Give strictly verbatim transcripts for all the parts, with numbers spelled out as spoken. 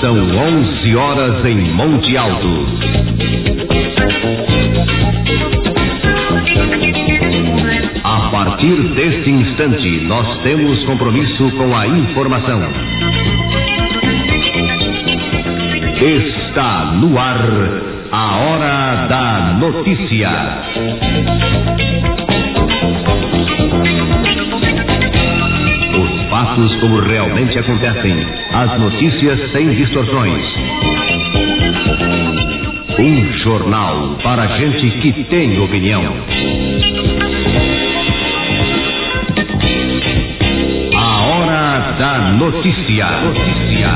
São onze horas em Monte Alto. A partir deste instante, nós temos compromisso com a informação. Está no ar a Hora da Notícia. Os fatos como realmente acontecem, as notícias sem distorções. Um jornal para gente que tem opinião. A Hora da Notícia. Notícia.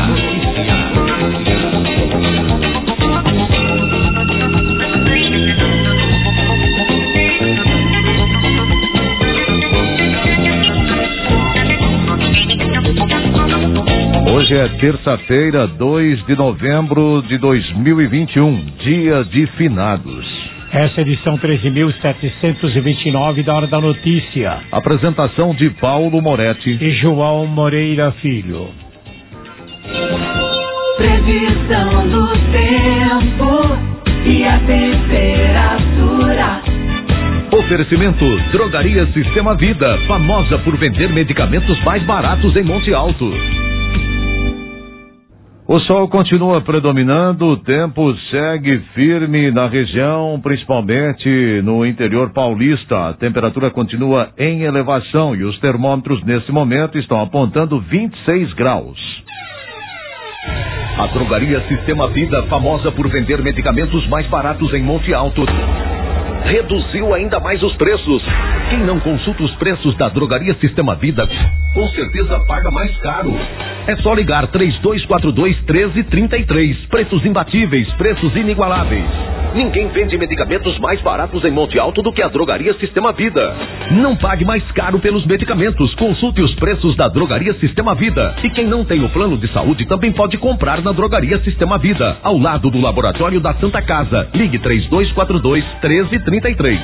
Hoje é terça-feira, dois de novembro de dois mil e vinte e um, dia de finados. Essa é a edição treze mil setecentos e vinte e nove da Hora da Notícia. Apresentação de Paulo Moretti e João Moreira Filho. Previsão do tempo e a temperatura. Oferecimento Drogaria Sistema Vida, famosa por vender medicamentos mais baratos em Monte Alto. O sol continua predominando, o tempo segue firme na região, principalmente no interior paulista. A temperatura continua em elevação e os termômetros nesse momento estão apontando vinte e seis graus. A Drogaria Sistema Vida, famosa por vender medicamentos mais baratos em Monte Alto, reduziu ainda mais os preços. Quem não consulta os preços da Drogaria Sistema Vida, com certeza paga mais caro. É só ligar três dois quatro dois, um três três três. Preços imbatíveis, preços inigualáveis. Ninguém vende medicamentos mais baratos em Monte Alto do que a Drogaria Sistema Vida. Não pague mais caro pelos medicamentos. Consulte os preços da Drogaria Sistema Vida. E quem não tem o plano de saúde também pode comprar na Drogaria Sistema Vida, ao lado do Laboratório da Santa Casa. Ligue três dois quatro dois, um três três três.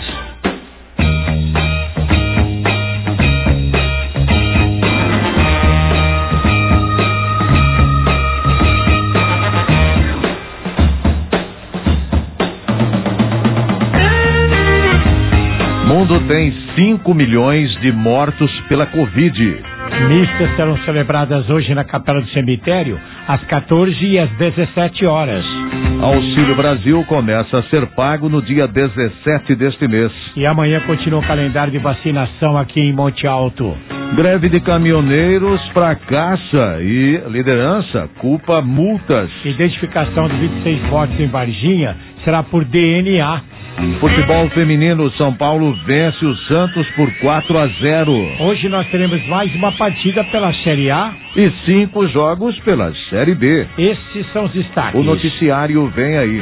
O mundo tem cinco milhões de mortos pela Covid. Missas serão celebradas hoje na Capela do Cemitério, às quatorze e às dezessete horas. Auxílio Brasil começa a ser pago no dia dezessete deste mês. E amanhã continua o calendário de vacinação aqui em Monte Alto. Greve de caminhoneiros fracassa e liderança culpa multas. Identificação de vinte e seis mortes em Varginha será por D N A. Futebol feminino, São Paulo vence o Santos por quatro a zero. Hoje nós teremos mais uma partida pela Série A e cinco jogos pela Série B. Esses são os destaques. O noticiário vem aí.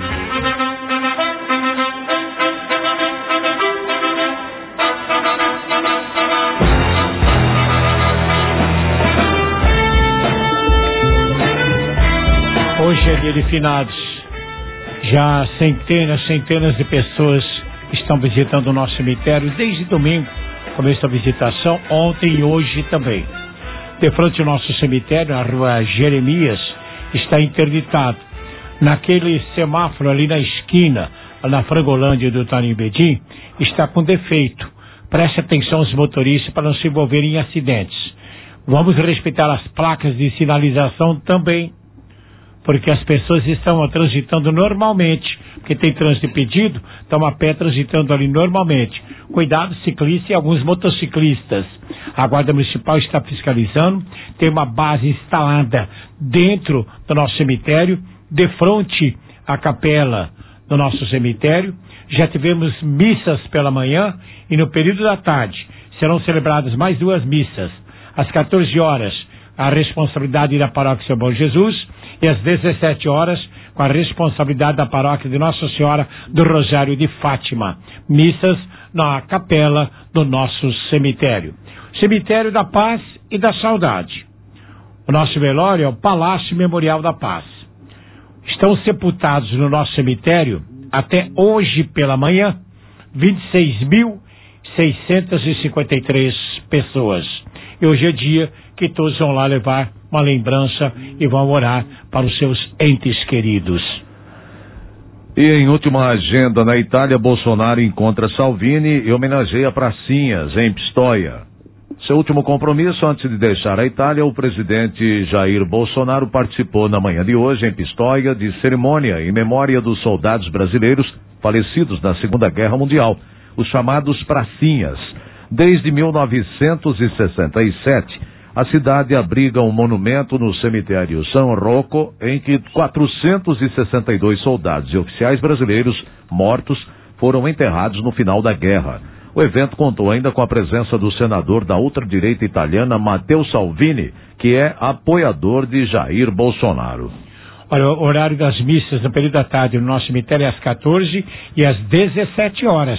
Hoje é dia de finados. Já centenas, centenas de pessoas estão visitando o nosso cemitério desde domingo, começo da visitação, ontem e hoje também. De frente ao nosso cemitério, a rua Jeremias, está interditado. Naquele semáforo ali na esquina, na Frangolândia do Tarimbedim, está com defeito. Preste atenção os motoristas para não se envolverem em acidentes. Vamos respeitar as placas de sinalização também, porque as pessoas estão transitando normalmente, porque tem trânsito impedido, estão a pé transitando ali normalmente. Cuidado, ciclistas e alguns motociclistas. A Guarda Municipal está fiscalizando, tem uma base instalada dentro do nosso cemitério, de frente à capela do nosso cemitério. Já tivemos missas pela manhã e no período da tarde serão celebradas mais duas missas. Às quatorze horas, a responsabilidade da Paróquia São Bom Jesus, e às dezessete horas, com a responsabilidade da paróquia de Nossa Senhora do Rosário de Fátima. Missas na capela do nosso cemitério. Cemitério da Paz e da Saudade. O nosso velório é o Palácio Memorial da Paz. Estão sepultados no nosso cemitério, até hoje pela manhã, vinte e seis mil seiscentas e cinquenta e três pessoas. E hoje é dia que todos vão lá levar uma lembrança e vão orar para os seus entes queridos. E em última agenda, na Itália, Bolsonaro encontra Salvini e homenageia pracinhas em Pistoia. Seu último compromisso antes de deixar a Itália, o presidente Jair Bolsonaro participou na manhã de hoje em Pistoia de cerimônia em memória dos soldados brasileiros falecidos na Segunda Guerra Mundial, os chamados pracinhas. Desde mil novecentos e sessenta e sete, a cidade abriga um monumento no cemitério San Rocco, em que quatrocentos e sessenta e dois soldados e oficiais brasileiros mortos foram enterrados no final da guerra. O evento contou ainda com a presença do senador da ultradireita italiana Matteo Salvini, que é apoiador de Jair Bolsonaro. Olha, o horário das missas no período da tarde no nosso cemitério é às quatorze e às dezessete horas.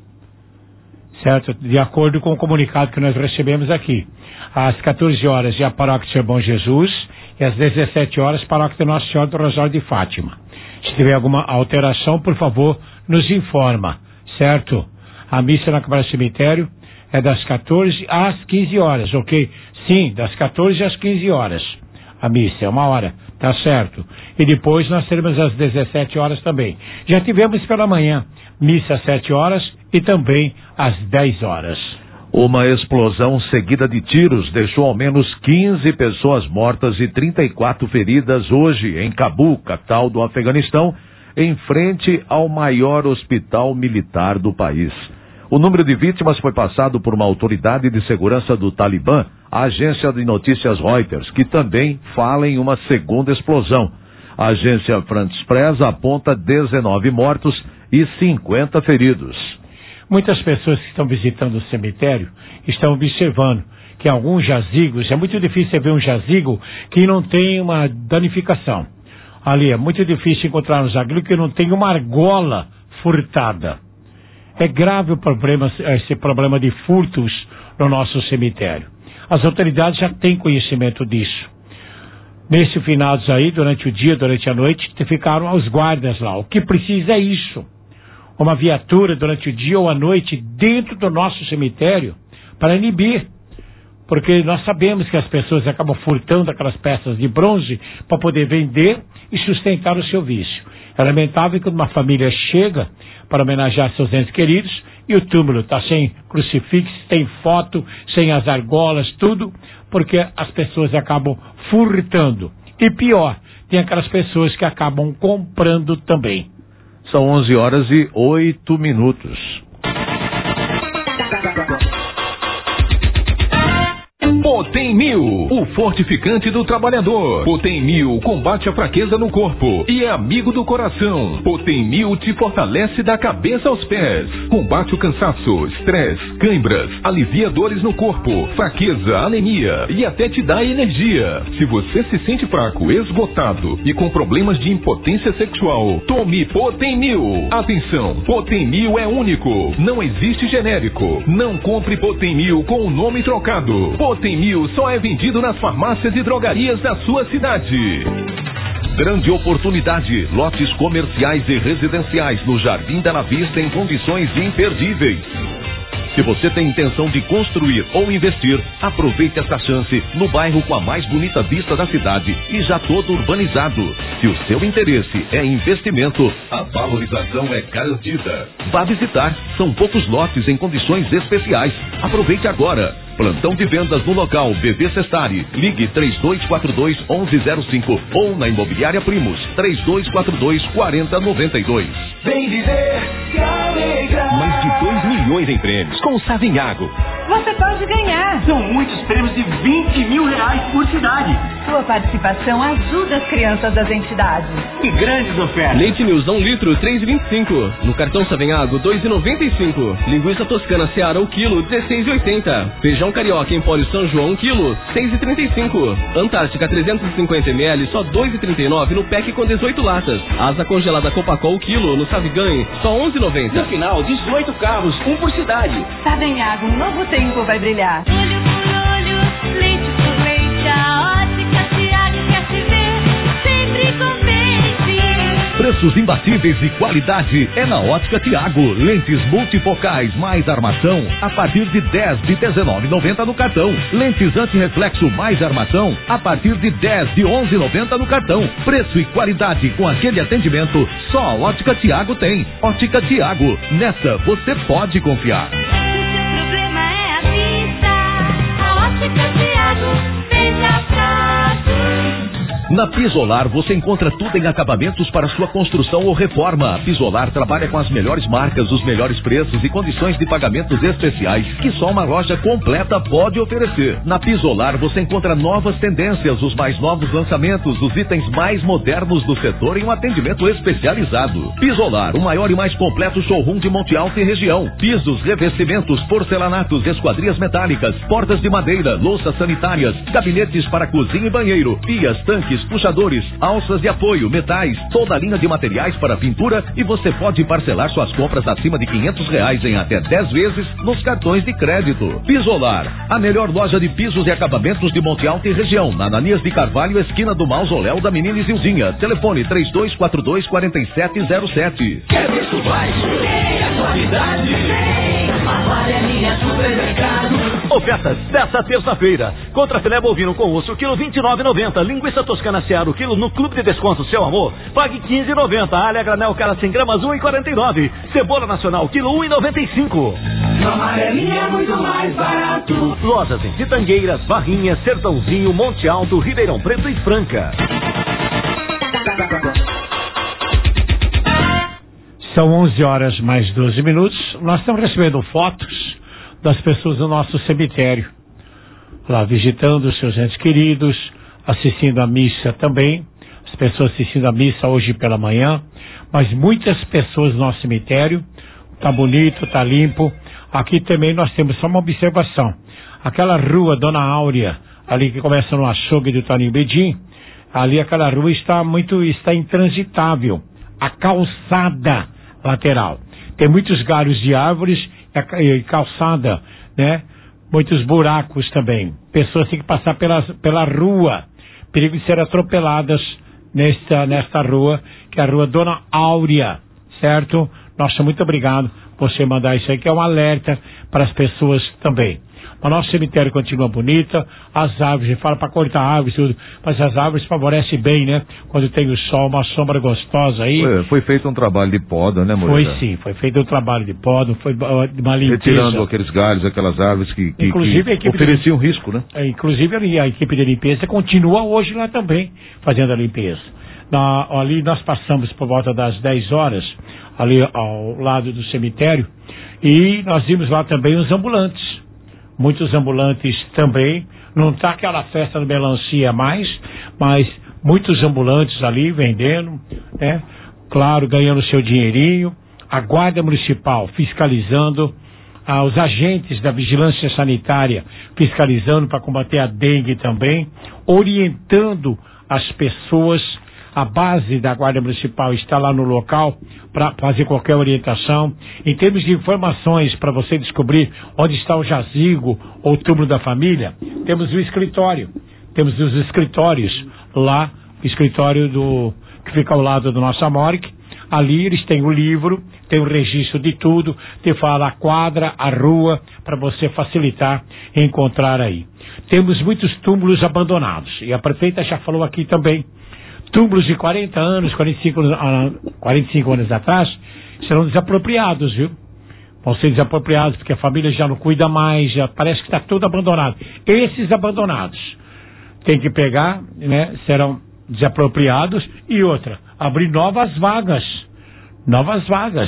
Certo? De acordo com o comunicado que nós recebemos aqui. Às quatorze horas é a paróquia de Seu Bom Jesus e às dezessete horas paróquia de Nossa Senhora do Rosário de Fátima. Se tiver alguma alteração, por favor, nos informa, certo? A missa na Câmara do Cemitério é das quatorze às quinze horas, ok? Sim, das quatorze às quinze horas. A missa é uma hora, tá certo? E depois nós teremos às dezessete horas também. Já tivemos pela manhã missa às sete horas e também às dez horas. Uma explosão seguida de tiros deixou ao menos quinze pessoas mortas e trinta e quatro feridas hoje em Cabul, capital do Afeganistão, em frente ao maior hospital militar do país. O número de vítimas foi passado por uma autoridade de segurança do Talibã, a agência de notícias Reuters, que também fala em uma segunda explosão. A agência France Press aponta dezenove mortos e cinquenta feridos. Muitas pessoas que estão visitando o cemitério estão observando que alguns jazigos, é muito difícil ver um jazigo que não tem uma danificação. Ali é muito difícil encontrar um jazigo que não tem uma argola furtada. É grave o problema, esse problema de furtos no nosso cemitério. As autoridades já têm conhecimento disso. Nesse finados aí, durante o dia, durante a noite, ficaram os guardas lá. O que precisa é isso. Uma viatura durante o dia ou a noite dentro do nosso cemitério para inibir. Porque nós sabemos que as pessoas acabam furtando aquelas peças de bronze para poder vender e sustentar o seu vício. É lamentável que uma família chega para homenagear seus entes queridos e o túmulo está sem crucifixo, sem foto, sem as argolas, tudo, porque as pessoas acabam furtando. E pior, tem aquelas pessoas que acabam comprando também. São onze horas e oito minutos. Potem Mil, o fortificante do trabalhador. Potem Mil combate a fraqueza no corpo e é amigo do coração. Potem Mil te fortalece da cabeça aos pés. Combate o cansaço, estresse, câimbras, alivia dores no corpo, fraqueza, anemia e até te dá energia. Se você se sente fraco, esgotado e com problemas de impotência sexual, tome Potem Mil. Atenção, Potem Mil é único, não existe genérico. Não compre Potem Mil com o nome trocado. Potem Mil só é vendido nas farmácias e drogarias da sua cidade. Grande oportunidade, lotes comerciais e residenciais no Jardim Bela Vista em condições imperdíveis. Se você tem intenção de construir ou investir, aproveite essa chance no bairro com a mais bonita vista da cidade e já todo urbanizado. Se o seu interesse é investimento, a valorização é garantida. Vá visitar, são poucos lotes em condições especiais. Aproveite agora. Plantão de vendas no local B V Sestari. Ligue três dois quatro dois, onze zero cinco ou na Imobiliária Primos três dois quatro dois, quatro zero nove dois. Vem viver, se alegrar. Mais de dois milhões em prêmios com o Savinhago. Você pode ganhar. São muitos prêmios de vinte mil reais por cidade. Sua participação ajuda as crianças das entidades. E grandes ofertas. Leite News um litro, três reais e vinte e cinco centavos. No cartão Savinhago, dois reais e noventa e cinco centavos. Linguiça toscana Seara, o quilo, dezesseis reais e oitenta centavos. Feijão carioca em Empório São João, um quilo, seis reais e trinta e cinco centavos. Antártica trezentos e cinquenta mililitros, só dois reais e trinta e nove centavos no pack com dezoito latas. Asa congelada Copacol, quilo, no Savigan, só onze reais e noventa centavos. No final, dezoito carros, um por cidade. Savinhago, um novo tempo vai brilhar. Olho por olho, leite por leite, a ótica Tiago quer te ver sempre contente. Preço Preços imbatíveis e qualidade é na Ótica Tiago. Lentes multifocais mais armação a partir de dez de dezenove e noventa no cartão. Lentes antirreflexo mais armação a partir de dez de onze e noventa no cartão. Preço e qualidade com aquele atendimento só a Ótica Tiago tem. Ótica Tiago, nessa você pode confiar. O problema é a vista. A Ótica Tiago fez a Na Pisolar você encontra tudo em acabamentos para sua construção ou reforma. A Pisolar trabalha com as melhores marcas, os melhores preços e condições de pagamentos especiais que só uma loja completa pode oferecer. Na Pisolar você encontra novas tendências, os mais novos lançamentos, os itens mais modernos do setor em um atendimento especializado. Pisolar, o maior e mais completo showroom de Monte Alto e região. Pisos, revestimentos, porcelanatos, esquadrias metálicas, portas de madeira, louças sanitárias, gabinetes para cozinha e banheiro, pias, tanques, puxadores, alças de apoio, metais, toda a linha de materiais para pintura, e você pode parcelar suas compras acima de quinhentos reais em até dez vezes nos cartões de crédito. Pisolar, a melhor loja de pisos e acabamentos de Monte Alto e região, na Ananias de Carvalho, esquina do Mausoléu da Menina Isilzinha. Telefone três dois quatro dois, quatro sete zero sete. Quer preço baixo? Tem a qualidade? Tem. Amarelinha Supermercado. Ofertas desta terça-feira. Contra filé bovino com osso, quilo vinte e nove reais e noventa centavos. Linguiça toscana Searo, quilo no Clube de Desconto Seu Amor, pague quinze reais e noventa centavos. Alha granel cara cem gramas, um real e quarenta e nove centavos. Cebola nacional, quilo um real e noventa e cinco centavos. No Amarelinha é muito mais barato. Lojas em Pitangueiras, Barrinha, Sertãozinho, Monte Alto, Ribeirão Preto e Franca. São onze horas mais doze minutos. Nós estamos recebendo fotos das pessoas do nosso cemitério, lá visitando os seus entes queridos, assistindo a missa também, as pessoas assistindo a missa hoje pela manhã, mas muitas pessoas no nosso cemitério. Tá bonito, tá limpo. Aqui também nós temos só uma observação: aquela rua Dona Áurea, ali que começa no açougue do Toninho Bedim, ali aquela rua está muito, está intransitável. A calçada lateral tem muitos galhos de árvores e calçada, né? Muitos buracos também. Pessoas têm que passar pela, pela rua. Perigo de ser atropeladas nesta, nesta rua, que é a rua Dona Áurea, certo? Nossa, muito obrigado por você mandar isso aí, que é um alerta para as pessoas também. O nosso cemitério continua bonita, as árvores, a gente fala para cortar árvores e tudo, mas as árvores favorecem bem, né? Quando tem o sol, uma sombra gostosa aí. Foi, foi feito um trabalho de poda, né, Moreira? Foi sim, foi feito um trabalho de poda, foi uma limpeza. Retirando aqueles galhos, aquelas árvores que, que, inclusive, que a equipe ofereciam de, risco, né? É, inclusive a equipe de limpeza continua hoje lá também, fazendo a limpeza. Na, ali nós passamos por volta das dez horas, ali ao lado do cemitério, e nós vimos lá também os ambulantes. Muitos ambulantes também, não está aquela festa do melancia mais, mas muitos ambulantes ali vendendo, né? Claro, ganhando seu dinheirinho. A Guarda Municipal fiscalizando, ah, os agentes da Vigilância Sanitária fiscalizando para combater a dengue também, orientando as pessoas. A base da Guarda Municipal está lá no local para fazer qualquer orientação. Em termos de informações para você descobrir onde está o jazigo ou o túmulo da família, temos o escritório. Temos os escritórios lá, o escritório do, que fica ao lado do nosso morgue. Ali eles têm o livro, tem o registro de tudo, te fala a quadra, a rua, para você facilitar e encontrar aí. Temos muitos túmulos abandonados, e a prefeita já falou aqui também. Túmulos de quarenta anos, quarenta e cinco, quarenta e cinco anos atrás, serão desapropriados, viu? Vão ser desapropriados porque a família já não cuida mais, já parece que está tudo abandonado. Esses abandonados tem que pegar, né? Serão desapropriados. E outra, abrir novas vagas. Novas vagas.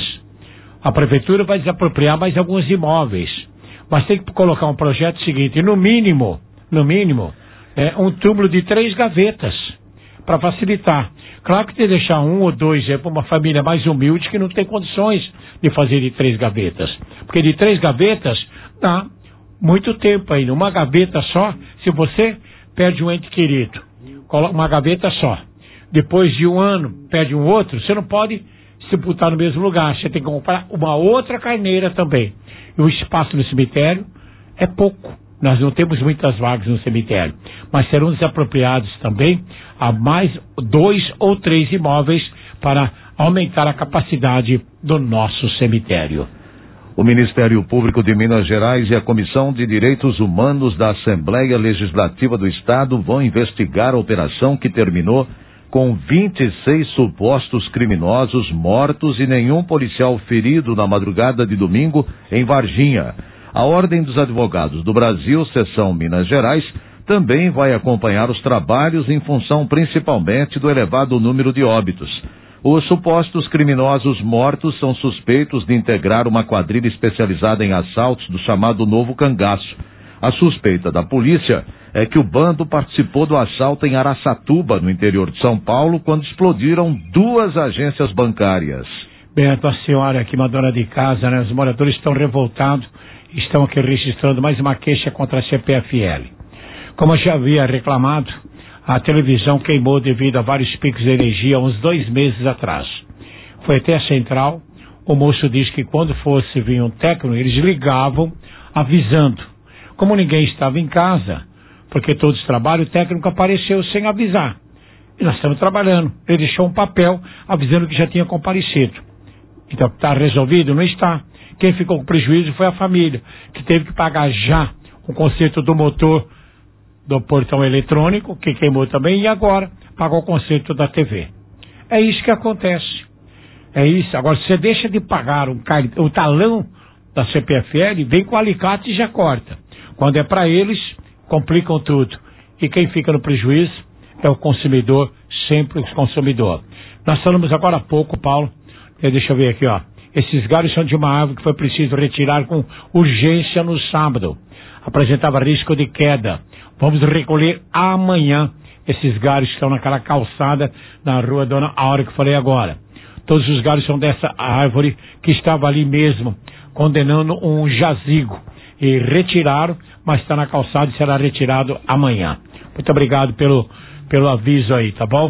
A prefeitura vai desapropriar mais alguns imóveis. Mas tem que colocar um projeto seguinte, no mínimo, no mínimo, é, um túmulo de três gavetas, para facilitar. Claro que tem que deixar um ou dois é para uma família mais humilde que não tem condições de fazer de três gavetas. Porque de três gavetas dá muito tempo ainda. Uma gaveta só, se você perde um ente querido, coloca uma gaveta só. Depois de um ano, perde um outro, você não pode sepultar no mesmo lugar. Você tem que comprar uma outra carneira também. E o espaço no cemitério é pouco. Nós não temos muitas vagas no cemitério, mas serão desapropriados também a mais dois ou três imóveis para aumentar a capacidade do nosso cemitério. O Ministério Público de Minas Gerais e a Comissão de Direitos Humanos da Assembleia Legislativa do Estado vão investigar a operação que terminou com vinte e seis supostos criminosos mortos e nenhum policial ferido na madrugada de domingo em Varginha. A Ordem dos Advogados do Brasil, Seção Minas Gerais, também vai acompanhar os trabalhos em função principalmente do elevado número de óbitos. Os supostos criminosos mortos são suspeitos de integrar uma quadrilha especializada em assaltos do chamado Novo Cangaço. A suspeita da polícia é que o bando participou do assalto em Araçatuba, no interior de São Paulo, quando explodiram duas agências bancárias. Beto, a senhora aqui, uma dona de casa, né? Os moradores estão revoltados, estão aqui registrando mais uma queixa contra a C P F L. Como eu já havia reclamado, a televisão queimou devido a vários picos de energia há uns dois meses atrás. Foi até a central, o moço disse que quando fosse vir um técnico, eles ligavam avisando. Como ninguém estava em casa, porque todos trabalham, o técnico apareceu sem avisar. E nós estamos trabalhando. Ele deixou um papel avisando que já tinha comparecido. Então, está resolvido? Não está. Quem ficou com prejuízo foi a família, que teve que pagar já o conserto do motor do portão eletrônico, que queimou também, e agora pagou o conserto da T V. É isso que acontece. É isso. Agora, você deixa de pagar um car... o talão da C P F L, vem com alicate e já corta. Quando é para eles, complicam tudo. E quem fica no prejuízo é o consumidor, sempre o consumidor. Nós falamos agora há pouco, Paulo, deixa eu ver aqui, ó. Esses galhos são de uma árvore que foi preciso retirar com urgência no sábado. Apresentava risco de queda. Vamos recolher amanhã esses galhos que estão naquela calçada na rua Dona Aura que eu falei agora. Todos os galhos são dessa árvore que estava ali mesmo, condenando um jazigo. E retiraram, mas está na calçada e será retirado amanhã. Muito obrigado pelo, pelo aviso aí, tá bom?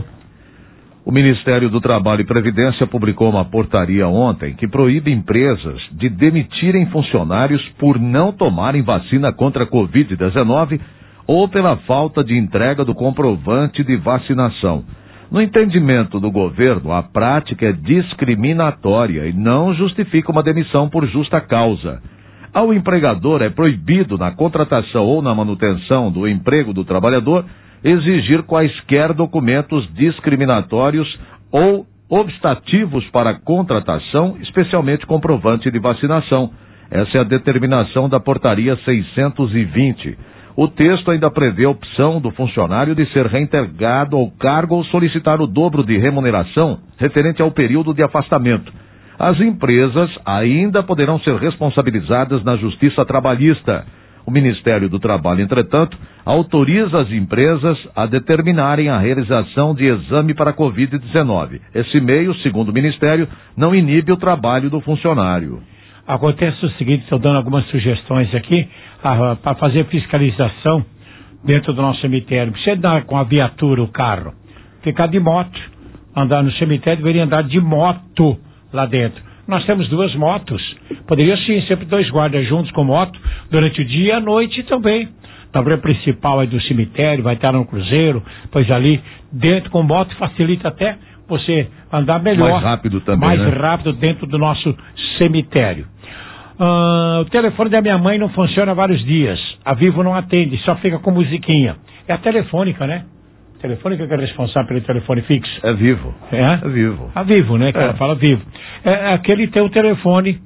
O Ministério do Trabalho e Previdência publicou uma portaria ontem que proíbe empresas de demitirem funcionários por não tomarem vacina contra a covid dezenove ou pela falta de entrega do comprovante de vacinação. No entendimento do governo, a prática é discriminatória e não justifica uma demissão por justa causa. Ao empregador é proibido, na contratação ou na manutenção do emprego do trabalhador, exigir quaisquer documentos discriminatórios ou obstativos para a contratação, especialmente comprovante de vacinação. Essa é a determinação da portaria seiscentos e vinte. O texto ainda prevê a opção do funcionário de ser reintegrado ao cargo ou solicitar o dobro de remuneração referente ao período de afastamento. As empresas ainda poderão ser responsabilizadas na Justiça Trabalhista. O Ministério do Trabalho, entretanto, autoriza as empresas a determinarem a realização de exame para a covid dezenove. Esse meio, segundo o Ministério, não inibe o trabalho do funcionário. Acontece o seguinte, estou dando algumas sugestões aqui ah, para fazer fiscalização dentro do nosso cemitério. Você andar com a viatura, o carro, ficar de moto, andar no cemitério, deveria andar de moto lá dentro. Nós temos duas motos. Poderia sim, sempre dois guardas juntos com moto, durante o dia e a noite também. A câmara principal aí do cemitério, vai estar no cruzeiro, pois ali dentro com moto facilita até você andar melhor. Mais rápido também, Mais né? rápido dentro do nosso cemitério. Ah, o telefone da minha mãe não funciona há vários dias. A Vivo não atende, só fica com musiquinha. É a telefônica, né? A telefônica que é responsável pelo telefone fixo. É Vivo. É? É Vivo. A Vivo, né? Que é. ela fala Vivo. É aquele tem o telefone,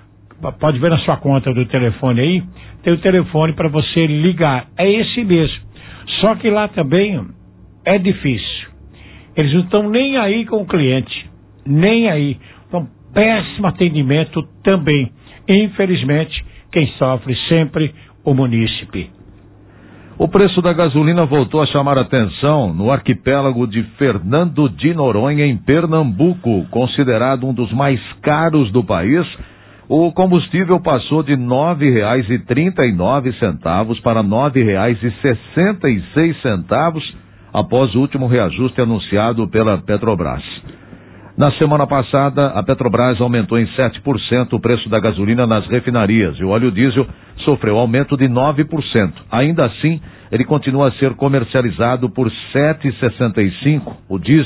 pode ver na sua conta do telefone aí, tem o telefone para você ligar. É esse mesmo. Só que lá também é difícil. Eles não estão nem aí com o cliente. Nem aí. Então, péssimo atendimento também. Infelizmente, quem sofre sempre o munícipe. O preço da gasolina voltou a chamar atenção no arquipélago de Fernando de Noronha, em Pernambuco, considerado um dos mais caros do país. O combustível passou de nove reais e trinta e nove centavos para nove reais e sessenta e seis centavos após o último reajuste anunciado pela Petrobras. Na semana passada, a Petrobras aumentou em sete por cento o preço da gasolina nas refinarias e o óleo diesel sofreu aumento de nove por cento. Ainda assim, ele continua a ser comercializado por sete reais e sessenta e cinco centavos. O diesel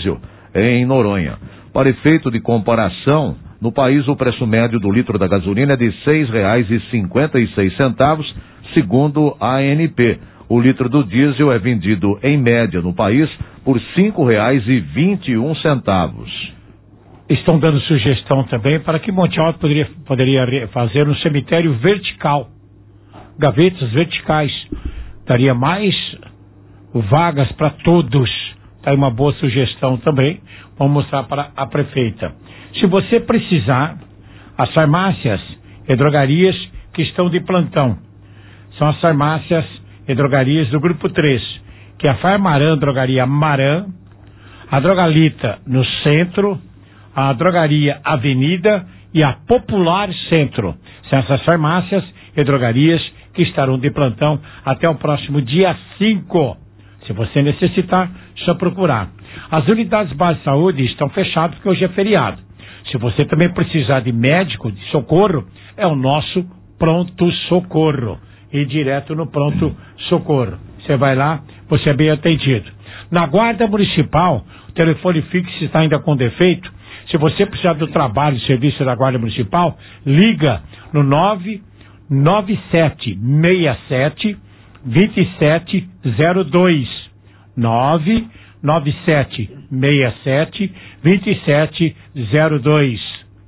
em Noronha. Para efeito de comparação, no país o preço médio do litro da gasolina é de seis reais e cinquenta e seis centavos, segundo a A N P. O litro do diesel é vendido, em média, no país, por cinco reais e vinte e um centavos. Estão dando sugestão também para que Monte Alto poderia, poderia fazer um cemitério vertical. Gavetas verticais. Daria mais vagas para todos. Está aí uma boa sugestão também. Vamos mostrar para a prefeita. Se você precisar, as farmácias e drogarias que estão de plantão são as farmácias e drogarias do grupo três, que é a Farmarã, Drogaria Marã, a Drogalita no centro, a Drogaria Avenida e a Popular Centro. São essas farmácias e drogarias que estarão de plantão até o próximo dia cinco. Se você necessitar, só procurar. As unidades básicas de saúde estão fechadas porque hoje é feriado. Se você também precisar de médico, de socorro, é o nosso Pronto Socorro. E direto no Pronto Socorro. Você vai lá, você é bem atendido. Na Guarda Municipal, o telefone fixo está ainda com defeito. Se você precisar do trabalho e serviço da Guarda Municipal, liga no nove nove sete seis sete dois sete zero dois. nove nove sete seis sete dois sete zero dois.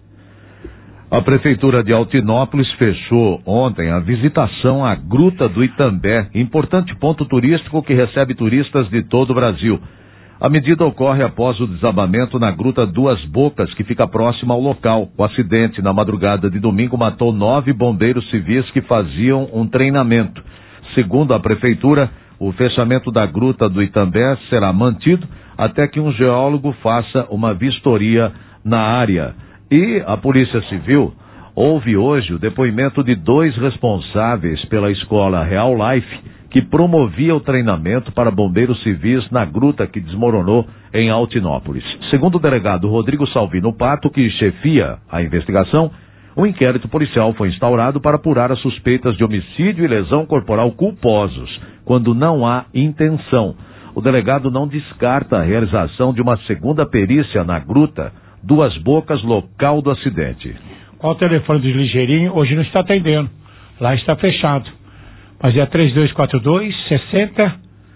A Prefeitura de Altinópolis fechou ontem a visitação à Gruta do Itambé, importante ponto turístico que recebe turistas de todo o Brasil. A medida ocorre após o desabamento na Gruta Duas Bocas, que fica próxima ao local. O acidente na madrugada de domingo matou nove bombeiros civis que faziam um treinamento. Segundo a Prefeitura, o fechamento da Gruta do Itambé será mantido até que um geólogo faça uma vistoria na área. E a Polícia Civil houve hoje o depoimento de dois responsáveis pela escola Real Life, que promovia o treinamento para bombeiros civis na gruta que desmoronou em Altinópolis. Segundo o delegado Rodrigo Salvino Pato, que chefia a investigação, o inquérito policial foi instaurado para apurar as suspeitas de homicídio e lesão corporal culposos, quando não há intenção. O delegado não descarta a realização de uma segunda perícia na gruta Duas Bocas, local do acidente. Qual o telefone do Ligeirinho? Hoje não está atendendo. Lá está fechado. Mas é três dois quatro dois, sessenta,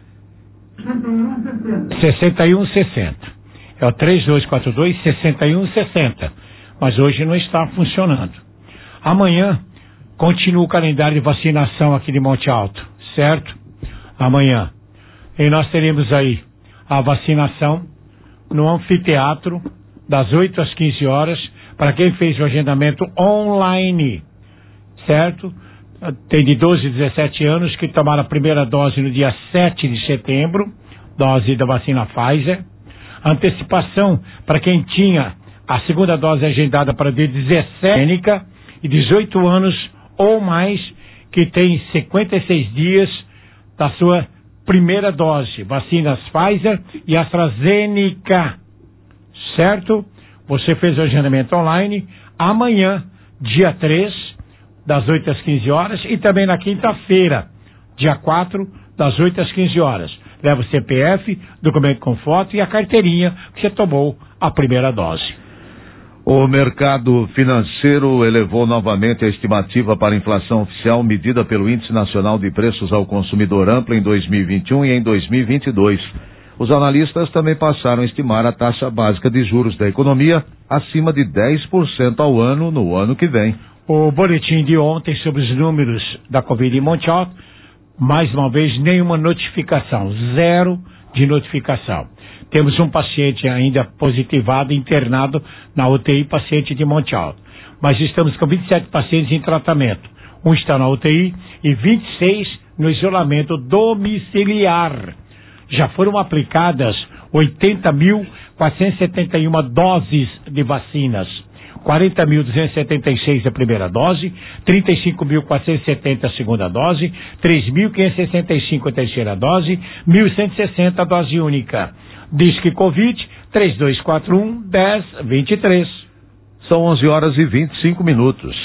sessenta e um sessenta. É o três dois quatro dois, sessenta e um sessenta. Mas hoje não está funcionando. Amanhã continua o calendário de vacinação aqui de Monte Alto, certo? Amanhã. E nós teremos aí a vacinação no anfiteatro das oito às quinze horas, para quem fez o agendamento online, certo? Tem de doze a dezessete anos que tomaram a primeira dose no dia sete de setembro, dose da vacina Pfizer. Antecipação para quem tinha a segunda dose agendada para dia dezessete e dezoito anos ou mais, que tem cinquenta e seis dias da sua primeira dose, vacinas Pfizer e AstraZeneca. Certo? Você fez o agendamento online amanhã, dia três, das oito às quinze horas, e também na quinta-feira, dia quatro, das oito às quinze horas. Leva o C P F, documento com foto e a carteirinha que você tomou a primeira dose. O mercado financeiro elevou novamente a estimativa para a inflação oficial medida pelo Índice Nacional de Preços ao Consumidor Amplo em dois mil e vinte e um e em dois mil e vinte e dois. Os analistas também passaram a estimar a taxa básica de juros da economia acima de dez por cento ao ano no ano que vem. O boletim de ontem sobre os números da Covid em Monte Alto, mais uma vez, nenhuma notificação, zero de notificação. Temos um paciente ainda positivado, internado na U T I, paciente de Monte Alto. Mas estamos com vinte e sete pacientes em tratamento. Um está na U T I e vinte e seis no isolamento domiciliar. Já foram aplicadas oitenta mil quatrocentas e setenta e uma doses de vacinas. quarenta mil duzentos e setenta e seis a primeira dose, trinta e cinco mil quatrocentos e setenta a segunda dose, três mil quinhentos e sessenta e cinco a terceira dose, mil cento e sessenta a dose única. Disque Covid três dois quatro um, dez vinte e três. São onze horas e vinte e cinco minutos.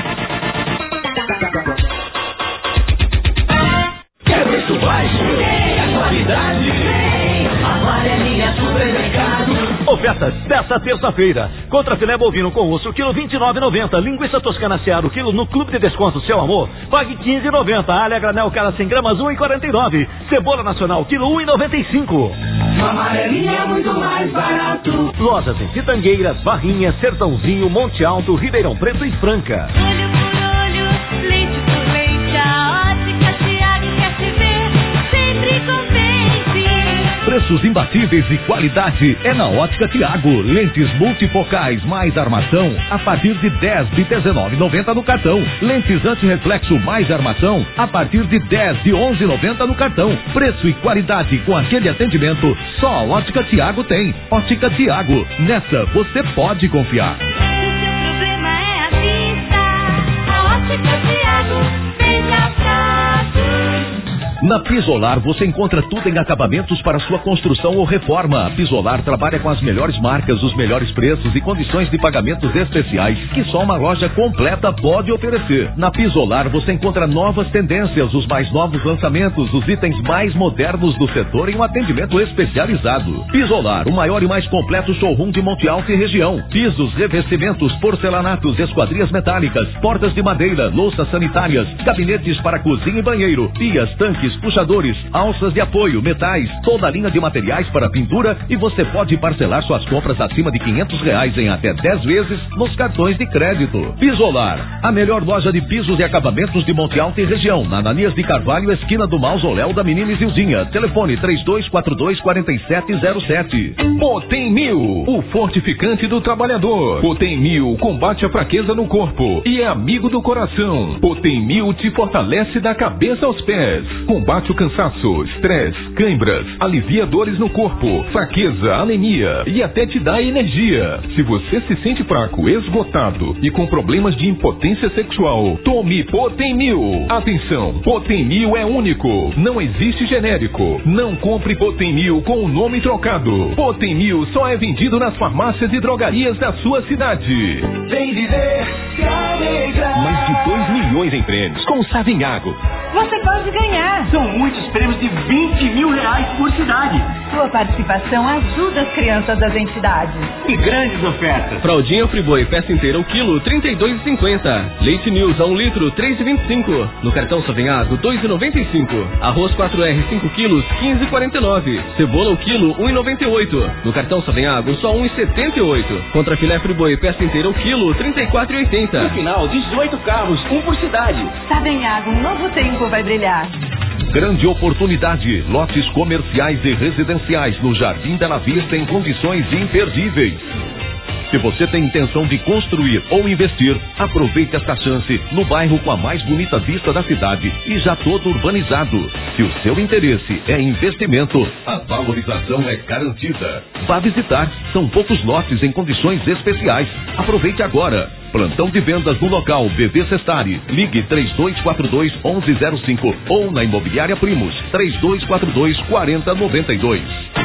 Quer preço baixo? Tem a qualidade? Tem. Amarelinha Supermercado. ofertas dessa terça-feira. Contra filé bovino com osso, quilo vinte e nove e noventa. Linguiça toscana Seara, quilo no Clube de Desconto Seu Amor, pague quinze e noventa. Alha granel cara cem gramas, um e quarenta e nove. Cebola nacional, quilo um e noventa e cinco. Amarelinha é muito mais barato. Lojas em Pitangueiras, Barrinha, Sertãozinho, Monte Alto, Ribeirão Preto e Franca. Olho por olho, leite por leite, a Ótica Tiago quer te ver sempre contente. Preços imbatíveis e qualidade é na Ótica Tiago. Lentes multifocais mais armação a partir de dez de dezenove e noventa no cartão. Lentes antirreflexo mais armação a partir de dez de onze e noventa no cartão. Preço e qualidade com aquele atendimento só a Ótica Tiago tem. Ótica Tiago, nessa você pode confiar. Se o seu problema é a vista, a Ótica Tiago vem na Na Pisolar você encontra tudo em acabamentos para sua construção ou reforma. A Pisolar trabalha com as melhores marcas, os melhores preços e condições de pagamentos especiais que só uma loja completa pode oferecer. Na Pisolar você encontra novas tendências, os mais novos lançamentos, os itens mais modernos do setor em um atendimento especializado. Pisolar, o maior e mais completo showroom de Monte Alto e região. Pisos, revestimentos, porcelanatos, esquadrias metálicas, portas de madeira, louças sanitárias, gabinetes para cozinha e banheiro, pias, tanques, puxadores, alças de apoio, metais, toda a linha de materiais para pintura e você pode parcelar suas compras acima de quinhentos reais em até dez vezes nos cartões de crédito. Pisolar, a melhor loja de pisos e acabamentos de Monte Alto e região, na Ananias de Carvalho, esquina do Mausoléu da Menina Isildinha. Telefone três dois quatro dois, quatro sete zero sete. Potem Mil, o fortificante do trabalhador. Potem Mil combate a fraqueza no corpo e é amigo do coração. Potem Mil te fortalece da cabeça aos pés. Combate o cansaço, estresse, câimbras, alivia dores no corpo, fraqueza, anemia e até te dá energia. Se você se sente fraco, esgotado e com problemas de impotência sexual, tome Potem Mil. Atenção, Potem Mil é único, não existe genérico. Não compre Potem Mil com o nome trocado. Potem Mil só é vendido nas farmácias e drogarias da sua cidade. Vem viver, se alegrar. Mais de dois milhões em prêmios com o Savinhago. Você pode ganhar. São muitos prêmios de vinte mil reais por cidade. Sua participação ajuda as crianças das entidades. E grandes ofertas. Fraldinha Friboi, peça inteira o quilo, trinta e dois e cinquenta. Leite News a um litro, três e vinte e cinco. No cartão Savinhago, dois e noventa e cinco. Arroz quatro R, cinco quilos, quinze e quarenta e nove. Cebola o quilo, um e noventa e oito. No cartão Savinhago, só um e setenta e oito. Contra filé Friboi, peça inteira o quilo, trinta e quatro e oitenta. No final, dezoito carros, um por cidade. Savinhago, um novo tempo vai brilhar. Grande oportunidade, lotes comerciais e residenciais no Jardim Bela Vista em condições imperdíveis. Se você tem intenção de construir ou investir, aproveite esta chance no bairro com a mais bonita vista da cidade e já todo urbanizado. Se o seu interesse é investimento, a valorização é garantida. Vá visitar, são poucos lotes em condições especiais. Aproveite agora. Plantão de vendas no local B V Sestari. Ligue três dois quatro dois, onze zero cinco ou na Imobiliária Primos três dois quatro dois, quatro zero nove dois.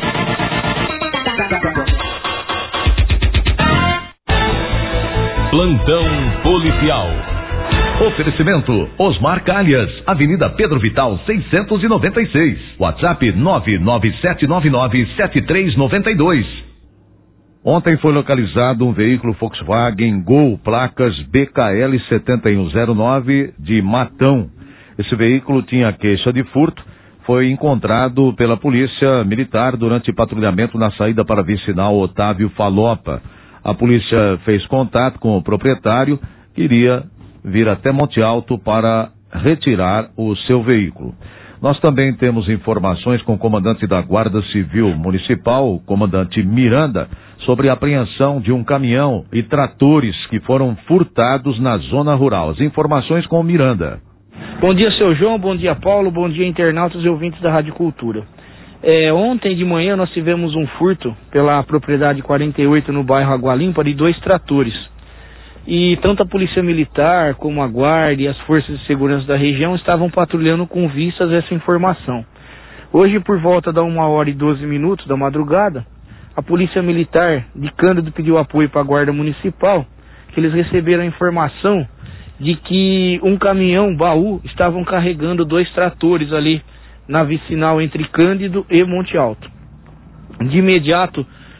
Plantão policial. Oferecimento Osmar Calhas, Avenida Pedro Vital seiscentos e noventa e seis. WhatsApp nove nove sete nove nove sete três nove dois. Ontem foi localizado um veículo Volkswagen Gol, placas B K L sete um zero nove de Matão. Esse veículo tinha queixa de furto, foi encontrado pela Polícia Militar durante patrulhamento na saída para a vicinal Otávio Falopa. A polícia fez contato com o proprietário, que iria vir até Monte Alto para retirar o seu veículo. Nós também temos informações com o comandante da Guarda Civil Municipal, o comandante Miranda, sobre a apreensão de um caminhão e tratores que foram furtados na zona rural. As informações com o Miranda. Bom dia, seu João, bom dia, Paulo, bom dia, internautas e ouvintes da Rádio Cultura. É, ontem de manhã nós tivemos um furto pela propriedade quarenta e oito no bairro Água Limpa de dois tratores. E tanto a Polícia Militar como a Guarda e as forças de segurança da região estavam patrulhando com vistas a essa informação. Hoje, por volta da uma hora e doze minutos da madrugada, a Polícia Militar de Cândido pediu apoio para a Guarda Municipal, que eles receberam a informação de que um caminhão baú estavam carregando dois tratores ali na vicinal entre Cândido e Monte Alto. De imediato,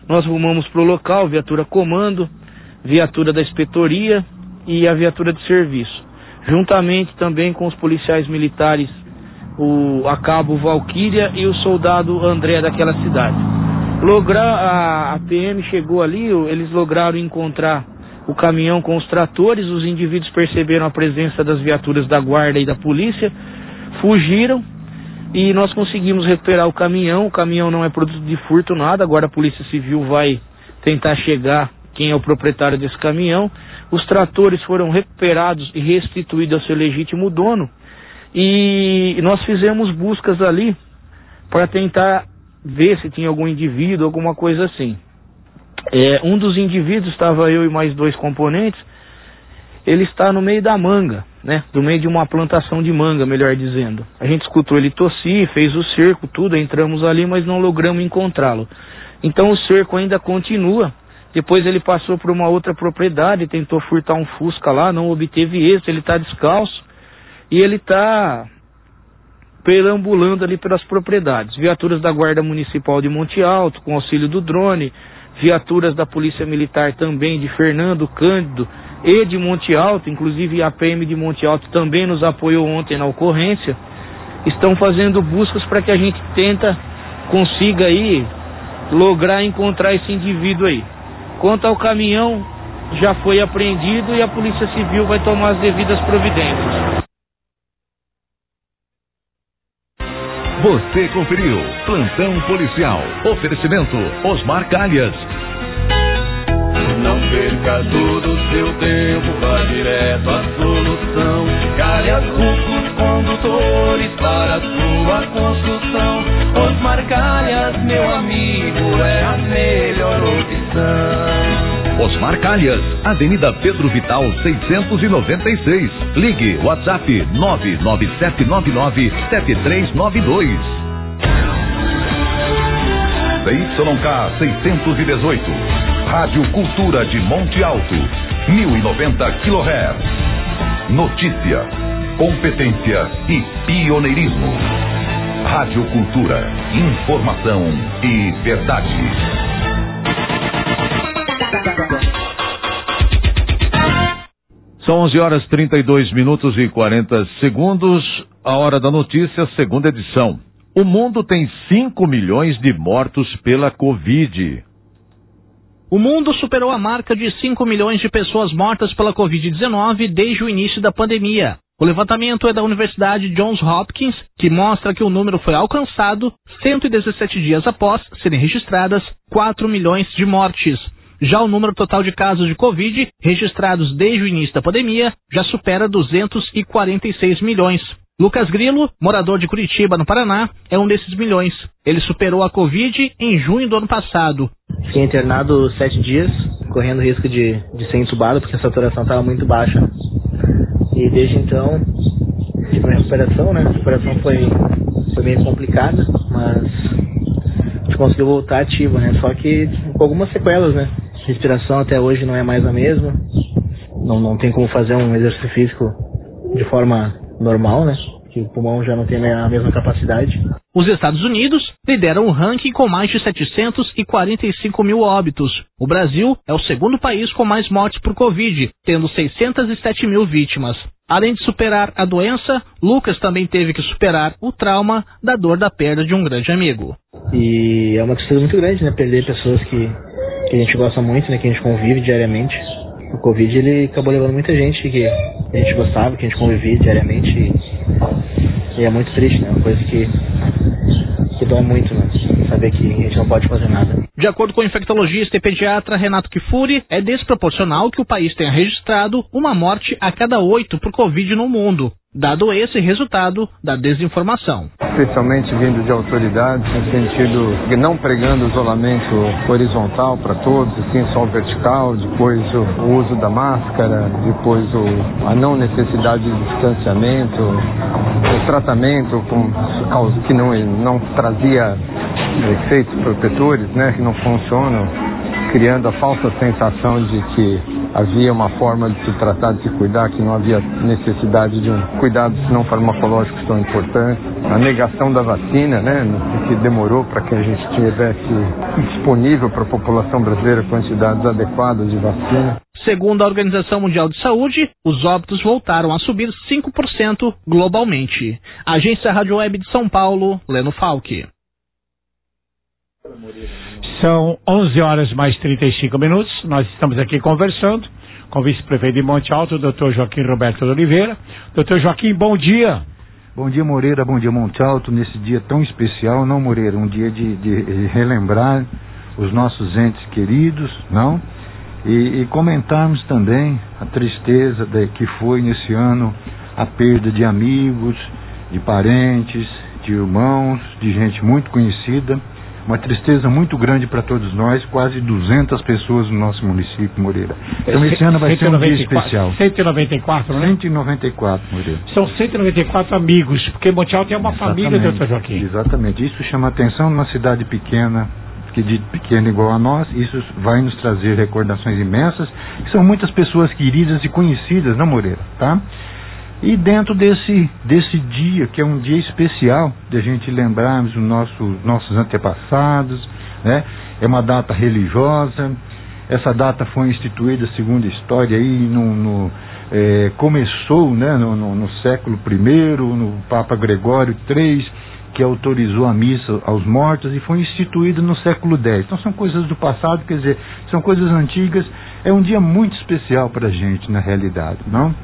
Nós rumamos para o local, viatura comando, viatura da inspetoria e a viatura de serviço. Juntamente também com os policiais militares, o a cabo Valquíria e o soldado André daquela cidade. Logra, a, a P M chegou ali, eles lograram encontrar o caminhão com os tratores, os indivíduos perceberam a presença das viaturas da guarda e da polícia, fugiram e nós conseguimos recuperar o caminhão. O caminhão não é produto de furto, nada, agora a Polícia Civil vai tentar chegar quem é o proprietário desse caminhão. Os tratores foram recuperados e restituídos ao seu legítimo dono e nós fizemos buscas ali para tentar ver se tinha algum indivíduo, alguma coisa assim. É, um dos indivíduos, estava eu e mais dois componentes, ele está no meio da manga, né? No meio de uma plantação de manga, melhor dizendo. A gente escutou ele tossir, fez o cerco, tudo, entramos ali, mas não logramos encontrá-lo. Então o cerco ainda continua. Depois ele passou por uma outra propriedade, tentou furtar um Fusca lá, não obteve êxito, ele está descalço e ele está perambulando ali pelas propriedades. Viaturas da Guarda Municipal de Monte Alto, com auxílio do drone, viaturas da Polícia Militar também de Fernando Cândido e de Monte Alto, inclusive a P M de Monte Alto também nos apoiou ontem na ocorrência, estão fazendo buscas para que a gente tenta, consiga aí lograr encontrar esse indivíduo aí. Quanto ao caminhão, já foi apreendido e a Polícia Civil vai tomar as devidas providências. Você conferiu Plantão Policial. Oferecimento Osmar Calhas. Não perca todo o seu tempo, vá direto à solução. Calhas Rucos Condutores para a sua construção. Osmar Calhas, meu amigo, é a melhor opção. Osmar Calhas, Avenida Pedro Vital seiscentos e noventa e seis. Ligue WhatsApp nove nove sete nove nove sete três nove dois. C Y K seiscentos e dezoito. Rádio Cultura de Monte Alto, mil e noventa quilohertz. Notícia, competência e pioneirismo. Rádio Cultura, informação e verdade. São onze horas trinta e dois minutos e quarenta segundos, a hora da notícia, segunda edição. O mundo tem cinco milhões de mortos pela Covid. O mundo superou a marca de cinco milhões de pessoas mortas pela covid dezenove desde o início da pandemia. O levantamento é da Universidade Johns Hopkins, que mostra que o número foi alcançado cento e dezessete dias após serem registradas quatro milhões de mortes. Já o número total de casos de Covid registrados desde o início da pandemia já supera duzentos e quarenta e seis milhões. Lucas Grilo, morador de Curitiba, no Paraná, é um desses milhões. Ele superou a Covid em junho do ano passado. Fiquei internado sete dias, correndo risco de, de ser entubado, porque a saturação estava muito baixa. E desde então, tive uma recuperação, né? A recuperação foi, foi meio complicada, mas a gente conseguiu voltar ativo, né? Só que com algumas sequelas, né? A respiração até hoje não é mais a mesma. Não, não tem como fazer um exercício físico de forma normal, né? Que o pulmão já não tem a mesma capacidade. Os Estados Unidos lideram o ranking com mais de setecentos e quarenta e cinco mil óbitos. O Brasil é o segundo país com mais mortes por Covid, tendo seiscentos e sete mil vítimas. Além de superar a doença, Lucas também teve que superar o trauma da dor da perda de um grande amigo. E é uma tristeza muito grande, né? Perder pessoas que, que a gente gosta muito, né? Que a gente convive diariamente. O Covid, ele acabou levando muita gente que a gente gostava, que a gente convivia diariamente. E, e é muito triste, né? Uma coisa que, que dói muito, né? Saber que a gente não pode fazer nada. De acordo com o infectologista e pediatra Renato Kifuri, é desproporcional que o país tenha registrado uma morte a cada oito por Covid no mundo, dado esse resultado da desinformação. Especialmente vindo de autoridades, no sentido de não pregando o isolamento horizontal para todos, assim só vertical, depois o, o uso da máscara, depois o, a não necessidade de distanciamento, o tratamento com, que não, não trazia efeitos protetores, né, que não funcionam, criando a falsa sensação de que havia uma forma de se tratar, de se cuidar, que não havia necessidade de um cuidados não farmacológicos tão importantes. A negação da vacina, né, que demorou para que a gente tivesse disponível para a população brasileira quantidades adequadas de vacina. Segundo a Organização Mundial de Saúde, os óbitos voltaram a subir cinco por cento globalmente. Agência Rádio Web de São Paulo, Leno Falck. São onze horas mais trinta e cinco minutos. Nós estamos aqui conversando com o vice-prefeito de Monte Alto, o doutor Joaquim Roberto de Oliveira. doutor Joaquim, bom dia. Bom dia, Moreira, bom dia, Monte Alto, nesse dia tão especial, não, Moreira, um dia de, de relembrar os nossos entes queridos, não? E, e comentarmos também a tristeza de, que foi nesse ano a perda de amigos, de parentes, de irmãos, de gente muito conhecida. Uma tristeza muito grande para todos nós, quase duzentas pessoas no nosso município, Moreira. Então esse ano vai ser um dia especial. cento e noventa e quatro, né? cento e noventa e quatro, Moreira. São cento e noventa e quatro amigos, porque Monte Alto é uma Exatamente, família, doutor Joaquim. Exatamente. Isso chama atenção numa cidade pequena, que de pequena igual a nós. Isso vai nos trazer recordações imensas. São muitas pessoas queridas e conhecidas, não, Moreira? Tá? E dentro desse, desse dia, que é um dia especial, de a gente lembrarmos os nosso, nossos antepassados, né? É uma data religiosa. Essa data foi instituída, segundo a história, aí no, no, é, começou, né, no, no, no século primeiro, no Papa Gregório terceiro, que autorizou a missa aos mortos, e foi instituída no século dez. Então são coisas do passado, quer dizer, são coisas antigas. É um dia muito especial para a gente, na realidade, não?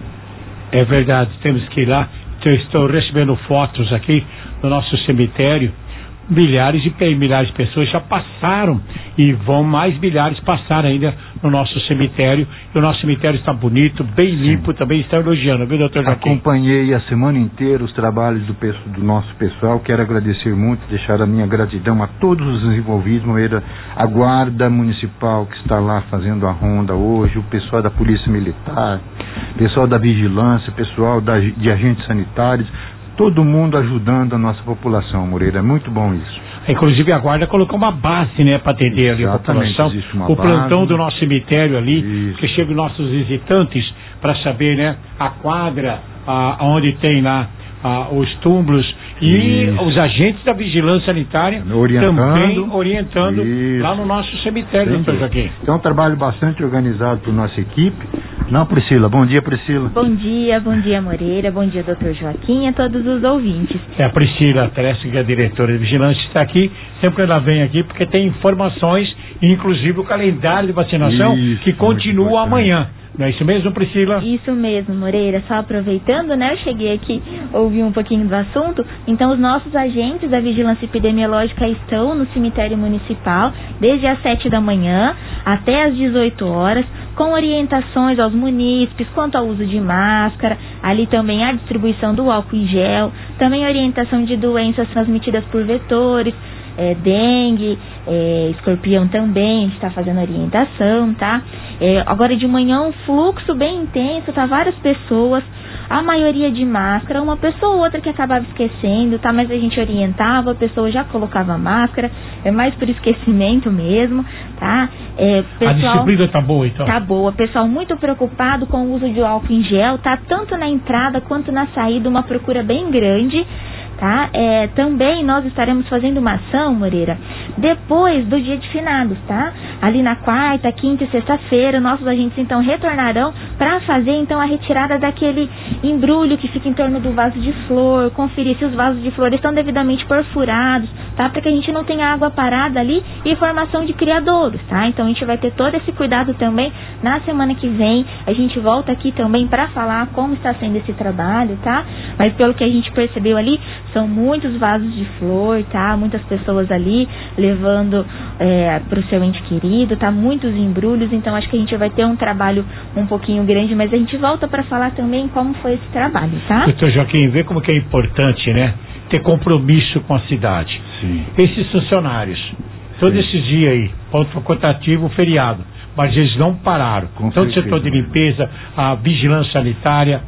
É verdade, temos que ir lá. Eu estou recebendo fotos aqui no nosso cemitério. Milhares e milhares de pessoas já passaram e vão mais milhares passar ainda no nosso cemitério. E o nosso cemitério está bonito, bem limpo. Sim. Também está elogiando, viu, doutor Joaquim? Acompanhei a semana inteira os trabalhos do, do nosso pessoal. Quero agradecer muito, deixar a minha gratidão a todos os envolvidos, Moreira, a guarda municipal que está lá fazendo a ronda hoje, o pessoal da Polícia Militar, pessoal da Vigilância, pessoal da, de agentes sanitários, todo mundo ajudando a nossa população, Moreira. É muito bom isso. Inclusive a guarda colocou uma base, né, para atender ali a população. O plantão do nosso cemitério ali, isso, que chegam nossos visitantes para saber, né, a quadra, a, onde tem lá a, os túmulos, e isso, os agentes da vigilância sanitária orientando, também orientando isso, lá no nosso cemitério, doutor Joaquim. Então é um trabalho bastante organizado por nossa equipe. Não, Priscila. Bom dia, Priscila. Bom dia, bom dia, Moreira. Bom dia, doutor Joaquim, e a todos os ouvintes. É a Priscila Teresco, que é a diretora de vigilância, está aqui. Sempre ela vem aqui porque tem informações, inclusive o calendário de vacinação, isso, que continua amanhã. Não é isso mesmo, Priscila? Isso mesmo, Moreira. Só aproveitando, né? Eu cheguei aqui, ouvi um pouquinho do assunto. Então, os nossos agentes da Vigilância Epidemiológica estão no cemitério municipal desde as sete da manhã até as dezoito horas, com orientações aos munícipes quanto ao uso de máscara, ali também a distribuição do álcool em gel, também orientação de doenças transmitidas por vetores, É, dengue, é, escorpião também, a gente está fazendo orientação, tá? É, agora de manhã um fluxo bem intenso, tá? Várias pessoas, a maioria de máscara, uma pessoa ou outra que acabava esquecendo, tá? Mas a gente orientava, a pessoa já colocava máscara, é mais por esquecimento mesmo, tá? É, pessoal, a disciplina tá boa, então? Tá boa, pessoal muito preocupado com o uso de álcool em gel, tá? Tanto na entrada quanto na saída, uma procura bem grande. Tá? É, também nós estaremos fazendo uma ação, Moreira, depois do dia de finados, tá? Ali na quarta, quinta e sexta-feira, nossos agentes então retornarão para fazer então a retirada daquele embrulho que fica em torno do vaso de flor, conferir se os vasos de flor estão devidamente perfurados, tá? Para que a gente não tenha água parada ali e formação de criadouros, tá? Então a gente vai ter todo esse cuidado também na semana que vem. A gente volta aqui também para falar como está sendo esse trabalho, tá? Mas pelo que a gente percebeu ali, são muitos vasos de flor, tá? Muitas pessoas ali levando é, para o seu ente querido, tá? Muitos embrulhos, então acho que a gente vai ter um trabalho um pouquinho grande, mas a gente volta para falar também como foi esse trabalho, tá? Doutor Joaquim, vê como que é importante, né? Ter compromisso com a cidade. Sim. Esses funcionários, todos Sim. esses dias aí, ponto facultativo, feriado, mas eles não pararam. Com Tanto o setor de limpeza, a vigilância sanitária,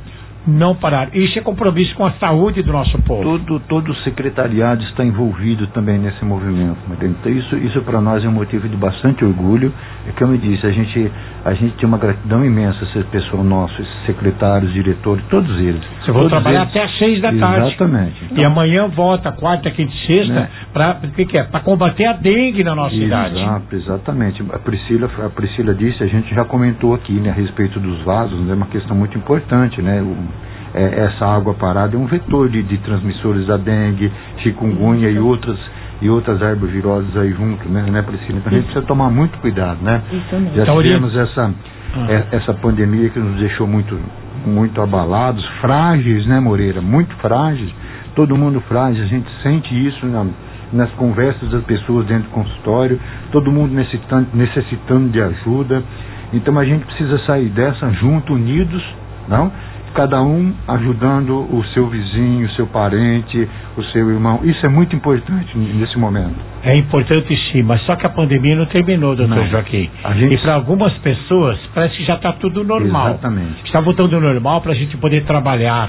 não parar. Isso é compromisso com a saúde do nosso povo. Todo, todo o secretariado está envolvido também nesse movimento. Então isso, isso para nós é um motivo de bastante orgulho. É que eu me disse, a gente, a gente tem uma gratidão imensa, esse pessoal nosso, esses secretários, diretores, todos eles. Você vai trabalhar eles, até às seis da tarde. Exatamente. Então, e amanhã volta, quarta, quinta e sexta, né? para que que é? Para combater a dengue na nossa Exato, cidade. Exatamente. A Priscila, a Priscila disse, a gente já comentou aqui, né, a respeito dos vasos, é né, uma questão muito importante, né? O, é, essa água parada é um vetor de, de transmissores da dengue, chikungunya e outras e outras herboviroses aí junto, né, né, Priscila? Então a gente precisa tomar muito cuidado, né? Isso mesmo. Já então, tivemos essa, ah. é, essa pandemia que nos deixou muito, muito abalados, frágeis, né, Moreira? Muito frágeis, todo mundo frágil, a gente sente isso na, nas conversas das pessoas dentro do consultório, todo mundo necessitando, necessitando de ajuda. Então a gente precisa sair dessa junto, unidos, não? Cada um ajudando o seu vizinho, o seu parente, o seu irmão. Isso é muito importante nesse momento. É importante sim, mas só que a pandemia não terminou, doutor não. Joaquim. A gente... E para algumas pessoas parece que já está tudo normal. Exatamente. Está voltando ao normal para a gente poder trabalhar.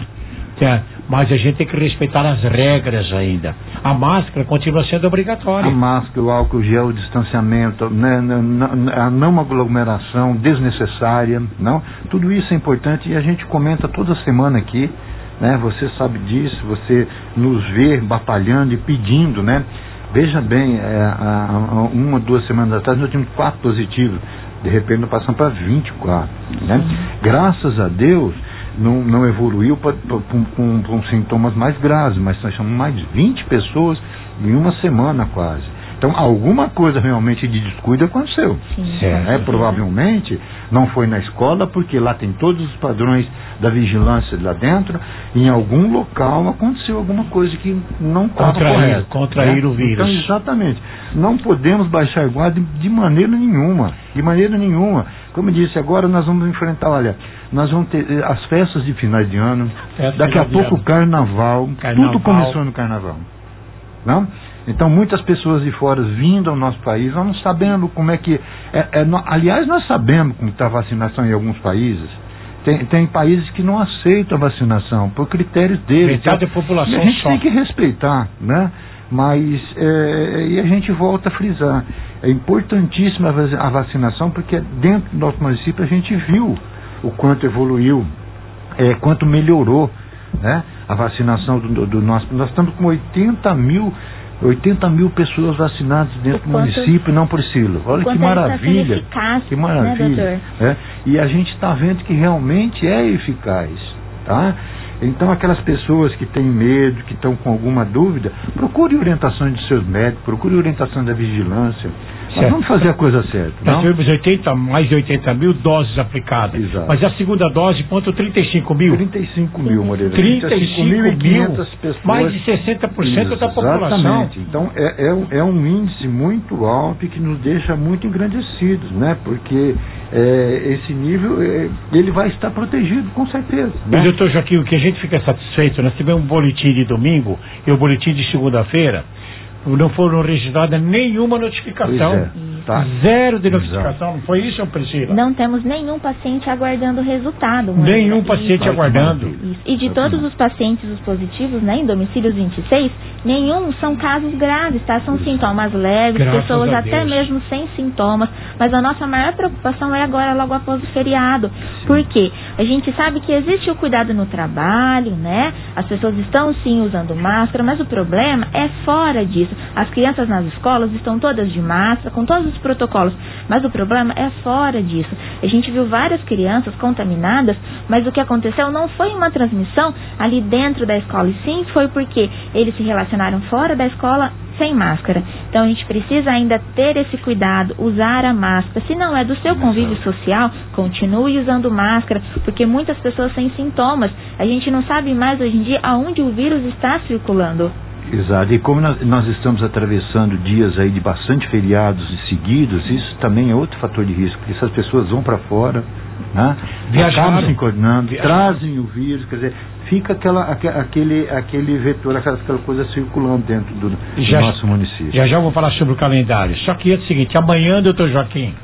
Mas a gente tem que respeitar as regras ainda. A máscara continua sendo obrigatória. A máscara, o álcool gel, o distanciamento, né, a não aglomeração desnecessária, não? Tudo isso é importante e a gente comenta toda semana aqui, né? Você sabe disso, você nos vê batalhando e pedindo, né? Veja bem, é, há uma, duas semanas atrás nós tínhamos quatro positivos, de repente nós passamos para vinte e quatro, né? Graças a Deus Não, não evoluiu para com sintomas mais graves, mas nós chamamos mais de vinte pessoas em uma semana quase. Então alguma coisa realmente de descuido aconteceu. Sim, é, provavelmente não foi na escola, porque lá tem todos os padrões da vigilância lá dentro. Em algum local aconteceu alguma coisa que não estava correta. Contrair né? o vírus. Então, exatamente. Não podemos baixar guarda de maneira nenhuma. De maneira nenhuma. Como eu disse, agora nós vamos enfrentar, olha, nós vamos ter as festas de finais de ano, Festa daqui a pouco o carnaval, carnaval, tudo começou no carnaval. Não? Então muitas pessoas de fora vindo ao nosso país, nós não sabemos como é que... É, é, no, aliás, nós sabemos como está a vacinação em alguns países. Tem, tem países que não aceitam a vacinação, por critérios deles. Então, a população a gente só. tem que respeitar, né? Mas é, e a gente volta a frisar, é importantíssima a vacinação, porque dentro do nosso município a gente viu o quanto evoluiu, é, quanto melhorou, né, a vacinação do, do, do nosso. Nós estamos com oitenta mil pessoas vacinadas dentro do município, não, Priscila? Olha que maravilha, eficaz, que maravilha, né, é, e a gente está vendo que realmente é eficaz, tá? Então aquelas pessoas que têm medo, que estão com alguma dúvida, procure orientações dos seus médicos, procure orientação da vigilância. Nós vamos fazer a coisa certa. Nós tivemos oitenta, mais de oitenta mil doses aplicadas. Exato. Mas a segunda dose, quanto? trinta e cinco mil? trinta e cinco mil, Moreira. trinta e cinco mil, pessoas. Mais de sessenta por cento da população. Exatamente. Então é, é, é um índice muito alto e que nos deixa muito engrandecidos, né? Porque é, esse nível, é, ele vai estar protegido, com certeza. Né? Mas, doutor Joaquim, o que a gente fica satisfeito, nós tivemos um boletim de domingo e o boletim de segunda-feira, não foram registradas nenhuma notificação. É, tá. Zero de notificação. Exato. Não foi isso, Priscila? Não temos nenhum paciente aguardando resultado. Nenhum isso. paciente aguardando. Isso. E de todos os pacientes os positivos, né, em domicílios vinte e seis, nenhum são casos graves, tá? São isso. sintomas leves, Graças pessoas até mesmo sem sintomas. Mas a nossa maior preocupação é agora, logo após o feriado. Sim. Por quê? A gente sabe que existe o cuidado no trabalho, né? As pessoas estão sim usando máscara, mas o problema é fora disso. As crianças nas escolas estão todas de máscara, com todos os protocolos, mas o problema é fora disso. A gente viu várias crianças contaminadas, mas o que aconteceu não foi uma transmissão ali dentro da escola, e sim foi porque eles se relacionaram fora da escola sem máscara. Então a gente precisa ainda ter esse cuidado, usar a máscara. Se não é do seu convívio social, continue usando máscara, porque muitas pessoas têm sintomas. A gente não sabe mais hoje em dia aonde o vírus está circulando. Exato, e como nós, nós estamos atravessando dias aí de bastante feriados seguidos, isso também é outro fator de risco, porque essas pessoas vão para fora, né? Acabam se coordenando, Viajaram. trazem o vírus, quer dizer, fica aquela, aquele, aquele vetor, aquela, aquela coisa circulando dentro do, do já, nosso município. Já já vou falar sobre o calendário, só que é o seguinte, amanhã, doutor Joaquim,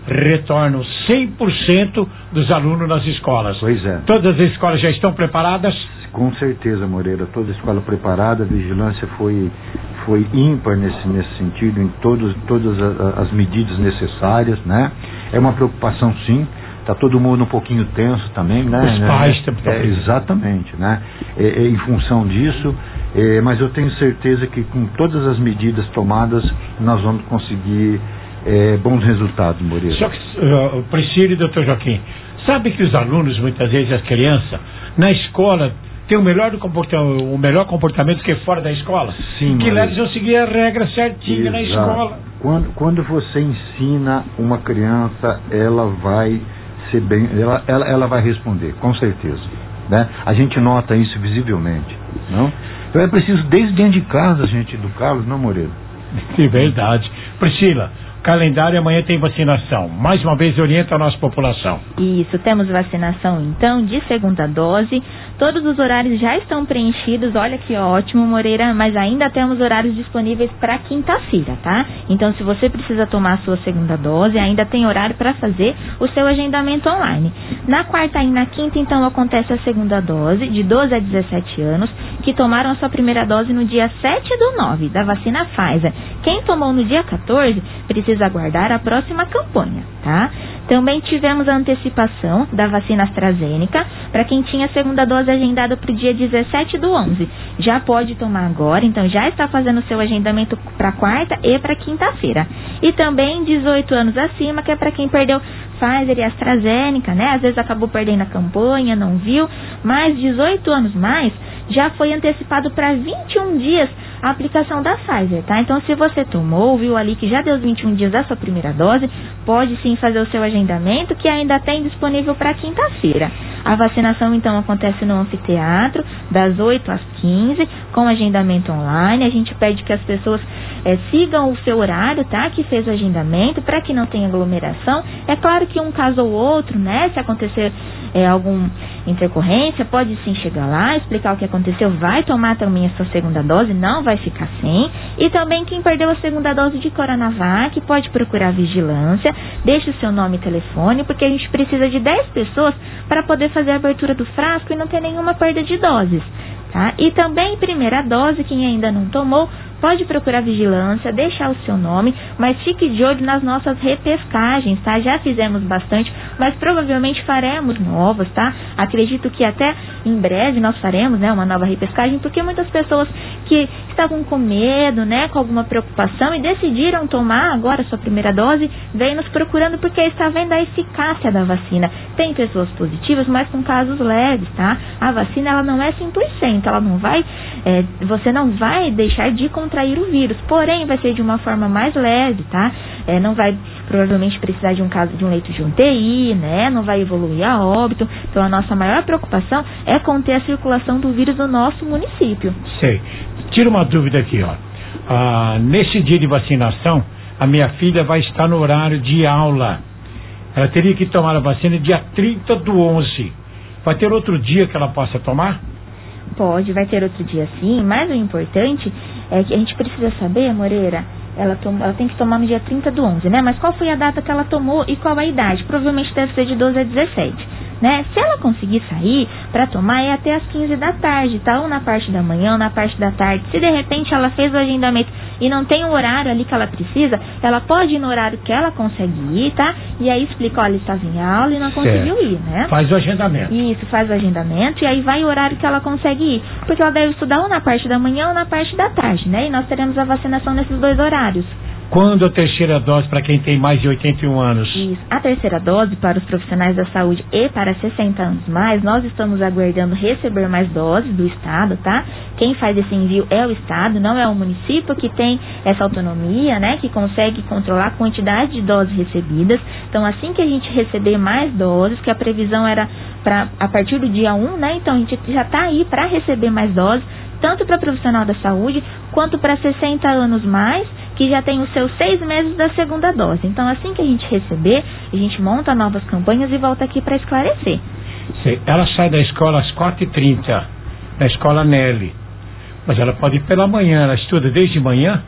retornam cem por cento dos alunos nas escolas. Pois é. Todas as escolas já estão preparadas? Com certeza, Moreira, toda a escola preparada, a vigilância foi, foi ímpar nesse, nesse sentido, em todos, todas as, as medidas necessárias, né? É uma preocupação, sim. Está todo mundo um pouquinho tenso também, né? Os pais também. É, exatamente, né? É, é, em função disso, é, mas eu tenho certeza que com todas as medidas tomadas, nós vamos conseguir é, bons resultados, Moreira. Só que, uh, Priscila e doutor Joaquim, sabe que os alunos, muitas vezes as crianças, na escola, tem o melhor, do comportamento, o melhor comportamento que fora da escola? Sim, que lá eles vão seguir a regra certinha na escola. Quando, quando você ensina uma criança, ela vai ser bem, ela, ela, ela vai responder, com certeza, né? A gente nota isso visivelmente, não? Então é preciso desde dentro de casa a gente educá-los, não, Moreira? É verdade. Priscila, calendário amanhã tem vacinação. Mais uma vez orienta a nossa população. Isso, temos vacinação então de segunda dose. Todos os horários já estão preenchidos. Olha que ótimo, Moreira, mas ainda temos horários disponíveis para quinta-feira, tá? Então, se você precisa tomar a sua segunda dose, ainda tem horário para fazer o seu agendamento online. Na quarta e na quinta, então, acontece a segunda dose de doze a dezessete anos, que tomaram a sua primeira dose no dia sete do nove, da vacina Pfizer. Quem tomou no dia quatorze, precisa aguardar a próxima campanha, tá? Também tivemos a antecipação da vacina AstraZeneca para quem tinha a segunda dose agendada para o dia dezessete do onze. Já pode tomar agora, então já está fazendo o seu agendamento para quarta e para quinta-feira. E também dezoito anos acima, que é para quem perdeu Pfizer e AstraZeneca, né? Às vezes acabou perdendo a campanha, não viu, mas dezoito anos mais já foi antecipado para vinte e um dias a aplicação da Pfizer, tá? Então, se você tomou, viu ali que já deu os vinte e um dias da sua primeira dose, pode sim fazer o seu agendamento, que ainda tem disponível para quinta-feira. A vacinação, então, acontece no anfiteatro, das oito às quinze, com agendamento online. A gente pede que as pessoas é, sigam o seu horário, tá? Que fez o agendamento, para que não tenha aglomeração. É claro que um caso ou outro, né? Se acontecer é, alguma intercorrência, pode sim chegar lá, explicar o que aconteceu, vai tomar também a sua segunda dose, não vai ficar sem. E também quem perdeu a segunda dose de Coronavac pode procurar a vigilância, deixe o seu nome e telefone, porque a gente precisa de dez pessoas para poder fazer a abertura do frasco e não ter nenhuma perda de doses, tá? E também primeira dose, quem ainda não tomou, pode procurar vigilância, deixar o seu nome, mas fique de olho nas nossas repescagens, tá? Já fizemos bastante, mas provavelmente faremos novas, tá? Acredito que até em breve nós faremos, né, uma nova repescagem, porque muitas pessoas que estavam com medo, né, com alguma preocupação e decidiram tomar agora a sua primeira dose, vem nos procurando porque está vendo a eficácia da vacina. Tem pessoas positivas, mas com casos leves, tá? A vacina, ela não é cem por cento, ela não vai, é, você não vai deixar de contrair o vírus, porém vai ser de uma forma mais leve, tá? É, não vai provavelmente precisar de um caso de um leito de um T I, né? Não vai evoluir a óbito. Então a nossa maior preocupação é conter a circulação do vírus no nosso município. Sei. Tira uma dúvida aqui, ó. Ah, nesse dia de vacinação, a minha filha vai estar no horário de aula. Ela teria que tomar a vacina dia trinta do onze. Vai ter outro dia que ela possa tomar? Pode, vai ter outro dia sim, mas o importante é que a gente precisa saber, Moreira, ela, tom, ela tem que tomar no dia trinta do onze, né? Mas qual foi a data que ela tomou e qual a idade? Provavelmente deve ser de doze a dezessete, né? Se ela conseguir sair para tomar, é até as quinze da tarde, tá? Ou na parte da manhã ou na parte da tarde. Se de repente ela fez o agendamento e não tem o horário ali que ela precisa, ela pode ir no horário que ela consegue ir, tá? E aí explica, olha, estava em aula e não conseguiu ir, né? Faz o agendamento. Isso, faz o agendamento e aí vai o horário que ela consegue ir. Porque ela deve estudar ou na parte da manhã ou na parte da tarde, né? E nós teremos a vacinação nesses dois horários. Quando a terceira dose para quem tem mais de oitenta e um anos? Isso. A terceira dose para os profissionais da saúde e para sessenta anos mais, nós estamos aguardando receber mais doses do Estado, tá? Quem faz esse envio é o Estado, não é o município que tem essa autonomia, né? Que consegue controlar a quantidade de doses recebidas. Então, assim que a gente receber mais doses, que a previsão era para a partir do dia um, né? Então, a gente já está aí para receber mais doses, tanto para profissional da saúde, quanto para sessenta anos mais, que já tem os seus seis meses da segunda dose. Então, assim que a gente receber, a gente monta novas campanhas e volta aqui para esclarecer. Sim, ela sai da escola às quatro e trinta, na escola Nelly. Mas ela pode ir pela manhã, ela estuda desde manhã.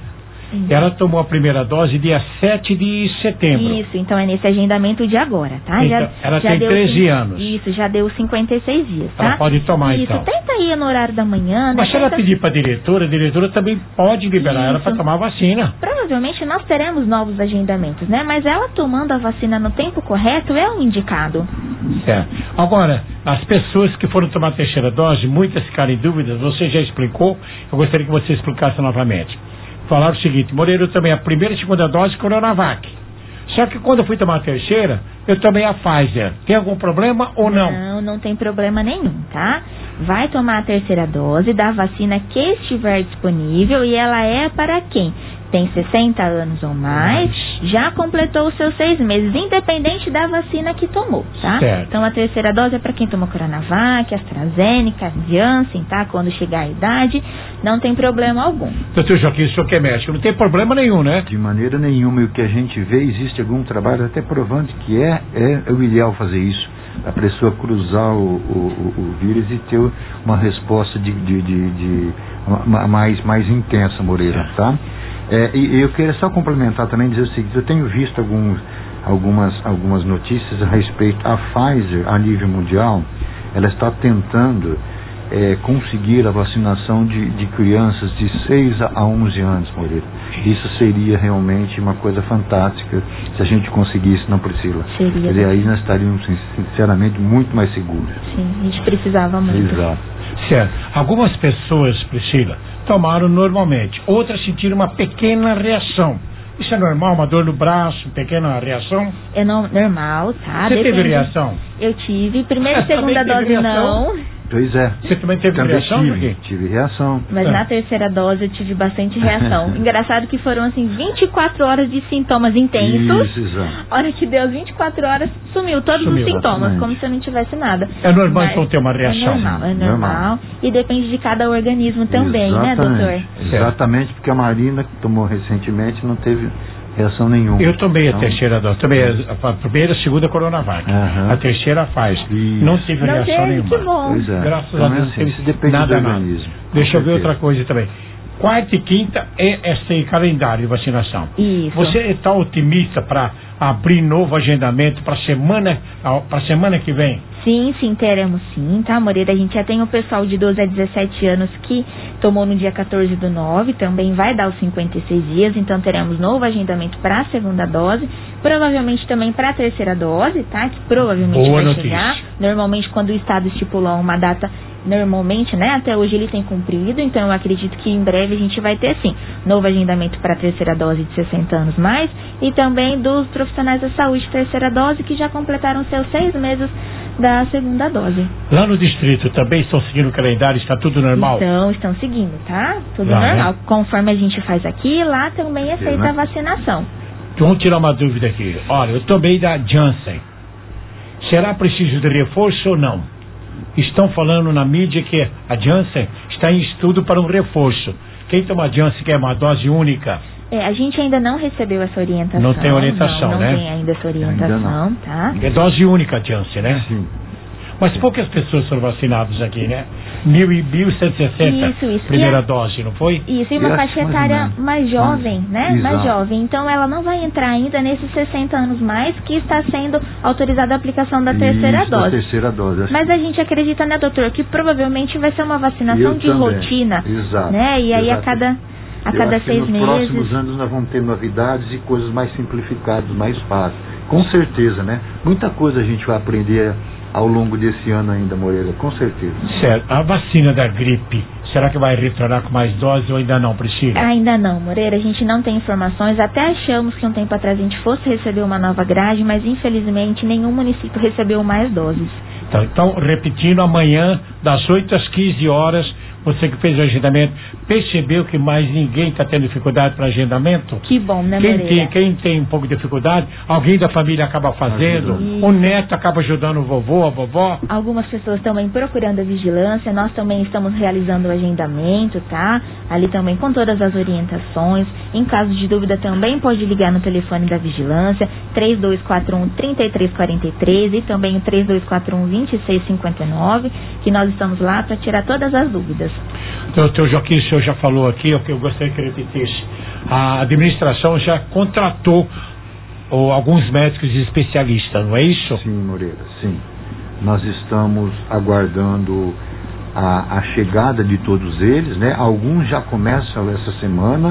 Sim. Ela tomou a primeira dose dia sete de setembro. Isso, então é nesse agendamento de agora, tá? Então, já, ela já tem deu, treze anos. Isso, já deu cinquenta e seis dias, tá? Ela pode tomar, isso, então. tenta ir no horário da manhã, né? Mas se ela Tenta... pedir para a diretora, a diretora também pode liberar Isso. ela para tomar a vacina. Provavelmente nós teremos novos agendamentos, né? Mas ela tomando a vacina no tempo correto é o indicado. Certo. Agora, as pessoas que foram tomar a terceira dose, muitas ficaram em dúvidas, você já explicou, eu gostaria que você explicasse novamente. Falaram o seguinte: Moreira, eu tomei a primeira e segunda dose Coronavac. Só que quando eu fui tomar a terceira, eu tomei a Pfizer. Tem algum problema ou não? Não, não tem problema nenhum, tá? Vai tomar a terceira dose da vacina que estiver disponível e ela é para quem tem sessenta anos ou mais, já completou os seus seis meses, independente da vacina que tomou, tá? Certo. Então a terceira dose é para quem tomou Coronavac, AstraZeneca, Janssen, tá? Quando chegar a idade, não tem problema algum. Doutor Joaquim, o senhor que é médico, não tem problema nenhum, né? De maneira nenhuma. E o que a gente vê, existe algum trabalho até provando que é, é o ideal fazer isso. A pessoa cruzar o, o, o vírus e ter uma resposta de, de, de, de uma, mais, mais intensa, Moreira, tá? É, e eu queria só complementar também, dizer o seguinte: eu tenho visto alguns, algumas, algumas notícias a respeito. A Pfizer, a nível mundial, ela está tentando é, conseguir a vacinação de, de crianças de seis a onze anos, Moreira. Isso seria realmente uma coisa fantástica se a gente conseguisse, não, Priscila? Seria. E aí nós estaríamos, sinceramente, muito mais seguros. Sim, a gente precisava muito. Exato. Certo. Algumas pessoas, Priscila, tomaram normalmente, outras sentiram uma pequena reação. Isso é normal, uma dor no braço, pequena reação? É no, normal, tá? Você Depende. teve reação? Eu tive. Primeira e Também segunda teve dose reação? não. Pois é. Você também teve Também reação? tive, tive reação. Mas É. na terceira dose eu tive bastante reação. Engraçado que foram assim vinte e quatro horas de sintomas intensos. Isso, exato. Hora que deu as vinte e quatro horas, sumiu todos Sumiu, os sintomas, exatamente. como se eu não tivesse nada. É normal Mas então ter uma reação? É normal, é normal. Normal. E depende de cada organismo também, né, Exatamente. doutor? Exatamente, porque a Marina, que tomou recentemente, não teve reação nenhuma. Eu tomei Então, a terceira dose, tomei a, a primeira, a segunda Coronavac. Aham. A terceira faz. Isso. Não tive Não reação teve, nenhuma. que bom. Pois é. Graças Então, a Deus, é não assim, teve isso depende nada, do nada. organismo. Deixa eu ver certeza. outra coisa também. Quarta e quinta é esse calendário de vacinação. Isso. Você está otimista para abrir novo agendamento para semana para semana que vem? Sim, sim, teremos sim, tá, Moreira? A gente já tem o pessoal de doze a dezessete anos que tomou no dia quatorze do nove, também vai dar os cinquenta e seis dias, então teremos novo agendamento para a segunda dose, provavelmente também para a terceira dose, tá? Que provavelmente Boa vai notícia. chegar. Normalmente quando o Estado estipula uma data, normalmente, né, até hoje ele tem cumprido, então eu acredito que em breve a gente vai ter sim, novo agendamento para a terceira dose de sessenta anos mais e também dos profissionais da saúde terceira dose que já completaram seus seis meses da segunda dose. Lá no distrito também estão seguindo o calendário, está tudo normal? Então, estão seguindo, tá? Tudo Lá, normal. né? Conforme a gente faz aqui, lá também é feita né? a vacinação. Então, vamos tirar uma dúvida aqui. Olha, eu tomei da Janssen. Será preciso de reforço ou não? Estão falando na mídia que a Janssen está em estudo para um reforço. Quem toma a Janssen quer uma dose única? É, a gente ainda não recebeu essa orientação. Não tem orientação, não, não né? tem ainda essa orientação, tá? É dose única a Janssen, né? Sim. Mas poucas pessoas foram vacinadas aqui, né? Mil e mil cento e sessenta. Isso, isso. Primeira E a- dose, não foi? Isso, e uma Eu acho faixa mais ou etária menos. mais jovem, Mais- né? Mais Exato. jovem. Então ela não vai entrar ainda nesses sessenta anos mais que está sendo autorizada a aplicação da terceira Isso, da dose. terceira dose. Acho Mas a gente acredita, né, doutor, que provavelmente vai ser uma vacinação Eu de também. rotina. Exato. Né? E aí Exato. a cada, a Eu cada acho que seis nos meses. próximos anos nós vamos ter novidades e coisas mais simplificadas, mais fáceis. Com certeza, né? Muita coisa a gente vai aprender ao longo desse ano ainda, Moreira, com certeza. Certo. A vacina da gripe, será que vai retornar com mais doses ou ainda não, Priscila? Ainda não, Moreira, a gente não tem informações. Até achamos que um tempo atrás a gente fosse receber uma nova grade, mas infelizmente nenhum município recebeu mais doses. Então, então, repetindo, amanhã, das oito às quinze horas, você que fez o agendamento, percebeu que mais ninguém está tendo dificuldade para agendamento? Que bom, né, Quem Moreira? tem, quem tem um pouco de dificuldade, alguém da família acaba fazendo, Isso. o neto acaba ajudando o vovô, a vovó. Algumas pessoas também procurando a vigilância, nós também estamos realizando o agendamento, tá? Ali também com todas as orientações. Em caso de dúvida também pode ligar no telefone da vigilância, três dois quatro um, três três quatro três e também o três dois quatro um, dois seis cinco nove, que nós estamos lá para tirar todas as dúvidas. Doutor Joaquim, o senhor já falou aqui, o que eu gostaria que repetisse. a administração já contratou ou, alguns médicos e especialistas, não é isso? Sim, Moreira, sim. Nós estamos aguardando a, a chegada de todos eles, né? Alguns já começam essa semana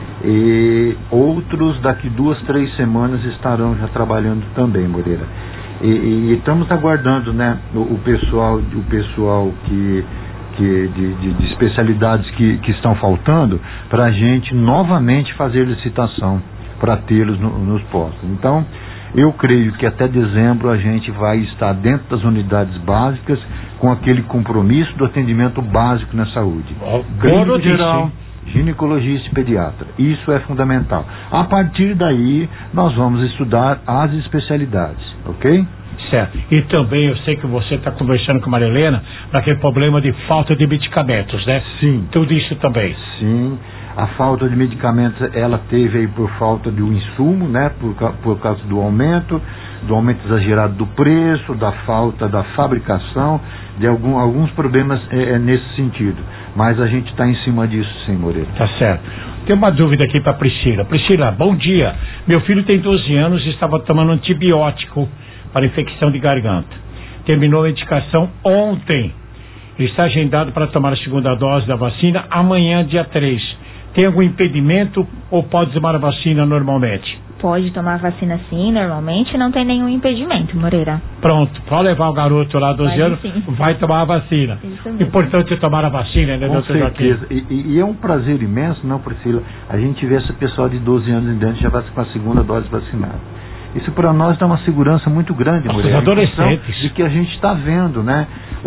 e outros daqui duas, três semanas estarão já trabalhando também, Moreira. E, e estamos aguardando, né, o, o pessoal, o pessoal que, que de, de, de especialidades que, que estão faltando, para a gente novamente fazer licitação para tê-los no, nos postos. Então, eu creio que até dezembro a gente vai estar dentro das unidades básicas com aquele compromisso do atendimento básico na saúde. Clínico geral, ginecologista e pediatra. Isso é fundamental. A partir daí, nós vamos estudar as especialidades, ok? Certo. E também eu sei que você está conversando com a Maria Helena para aquele problema de falta de medicamentos, né? Sim. Tudo isso também. Sim. A falta de medicamentos, ela teve aí por falta de um insumo, né? Por, por causa do aumento, do aumento exagerado do preço, da falta da fabricação, de algum, alguns problemas é, é nesse sentido. Mas a gente está em cima disso, sim, Moreira. Tá certo. Tem uma dúvida aqui para Priscila. Priscila, bom dia. Meu filho tem doze anos e estava tomando antibiótico para infecção de garganta. Terminou a medicação ontem. Ele está agendado para tomar a segunda dose da vacina amanhã, dia três. Tem algum impedimento ou pode tomar a vacina normalmente? Pode tomar a vacina sim, normalmente, não tem nenhum impedimento, Moreira. Pronto, pode levar o garoto lá, doze anos, vai tomar a vacina. Isso mesmo. Importante é tomar a vacina, né, Com doutor Joaquim? certeza. E, e é um prazer imenso, não, Priscila, a gente vê esse pessoal de doze anos em diante já vai com a segunda dose vacinada. Isso para nós dá uma segurança muito grande, Os Moreira. adolescentes. De que a gente está vendo, né?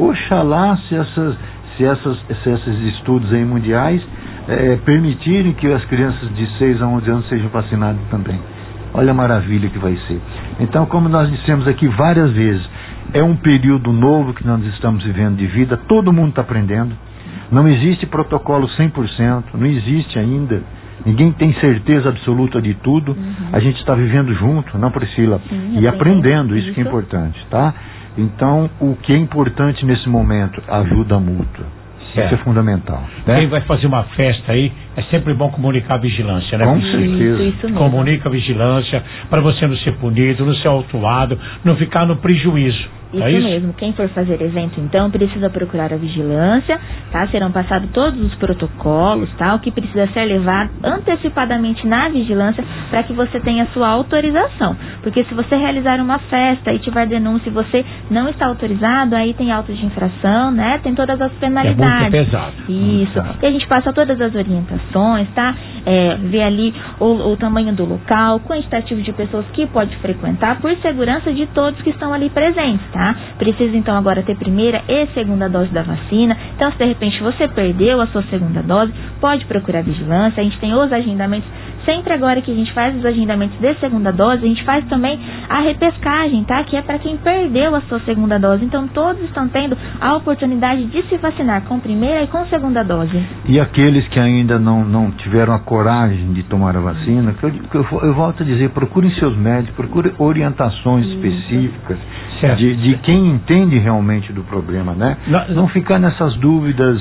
Oxalá se essas, se essas, se esses estudos aí mundiais é, permitirem que as crianças de seis a onze anos sejam vacinadas também. Olha a maravilha que vai ser. Então, como nós dissemos aqui várias vezes, é um período novo que nós estamos vivendo de vida, todo mundo está aprendendo, não existe protocolo cem por cento, não existe ainda, ninguém tem certeza absoluta de tudo, uhum. A gente está vivendo junto, não, Priscila? Sim, e aprendendo, isso, isso que é importante, tá? Então, o que é importante nesse momento? Ajuda mútua. Certo. Isso é fundamental. Né? Quem vai fazer uma festa aí, é sempre bom comunicar a vigilância, né? Com certeza. Isso, isso Comunica a vigilância para você não ser punido, não ser autuado, não ficar no prejuízo. Isso, é isso mesmo. Quem for fazer evento, então, precisa procurar a vigilância, tá? Serão passados todos os protocolos, tá? O que precisa ser levado antecipadamente na vigilância para que você tenha a sua autorização. Porque se você realizar uma festa e tiver denúncia e você não está autorizado, aí tem auto de infração, né? Tem todas as penalidades. É muito pesado. Isso. Pesado. E a gente passa todas as orientações, tá? É, ver ali o, o tamanho do local, quantitativo de pessoas que pode frequentar, por segurança de todos que estão ali presentes, tá? Precisa então agora ter primeira e segunda dose da vacina. Então, se de repente você perdeu a sua segunda dose, pode procurar vigilância. A gente tem os agendamentos. Sempre agora que a gente faz os agendamentos de segunda dose, a gente faz também a repescagem, tá? Que é para quem perdeu a sua segunda dose. Então, todos estão tendo a oportunidade de se vacinar com primeira e com segunda dose. E aqueles que ainda não, não tiveram a coragem de tomar a vacina, que eu, que eu, eu volto a dizer, procurem seus médicos, procurem orientações Isso. específicas de, de quem entende realmente do problema, né? Não, não ficar nessas dúvidas.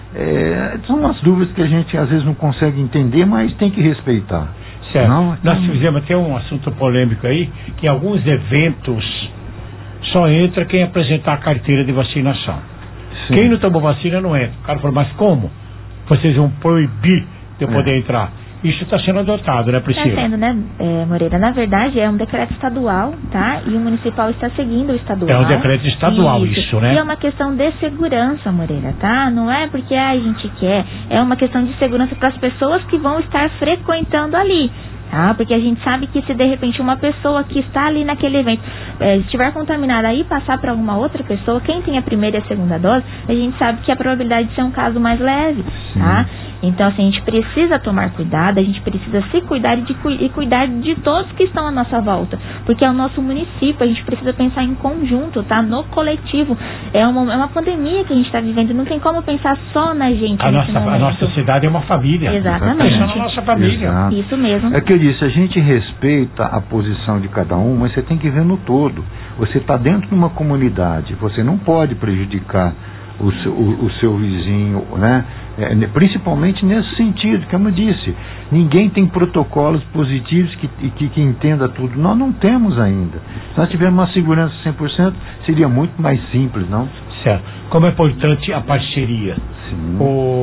É, são umas dúvidas que a gente às vezes não consegue entender, mas tem que respeitar. Certo. Não? Nós fizemos até um assunto polêmico aí, que em alguns eventos só entra quem apresentar a carteira de vacinação. Sim. Quem não tomou vacina não entra. O cara falou, mas como? Vocês vão proibir de eu é. poder entrar? Isso está sendo adotado, né, Priscila? Está sendo, né, é, Moreira? Na verdade, é um decreto estadual, tá? E o municipal está seguindo o estadual. É um decreto estadual, isso, isso né? E é uma questão de segurança, Moreira, tá? Não é porque ah, a gente quer, é uma questão de segurança para as pessoas que vão estar frequentando ali. Tá? Porque a gente sabe que se de repente uma pessoa que está ali naquele evento é, estiver contaminada e passar para alguma outra pessoa, quem tem a primeira e a segunda dose, a gente sabe que a probabilidade de ser um caso mais leve, tá? Então, assim, a gente precisa tomar cuidado, a gente precisa se cuidar e, de, e cuidar de todos que estão à nossa volta, porque é o nosso município, a gente precisa pensar em conjunto, tá? No coletivo. É uma, é uma pandemia que a gente está vivendo, não tem como pensar só na gente. A, nossa, a nossa cidade é uma família. Exatamente. Pensando na nossa família. Exato. Isso mesmo. É que eu disse, a gente respeita a posição de cada um, mas você tem que ver no todo. Você está dentro de uma comunidade, você não pode prejudicar o seu, o, o seu vizinho, né? É, principalmente nesse sentido, como eu disse, ninguém tem protocolos positivos que, que, que entenda tudo. Nós não temos ainda. Se nós tivermos uma segurança cem por cento, seria muito mais simples, não? Certo. Como é importante a parceria. Sim.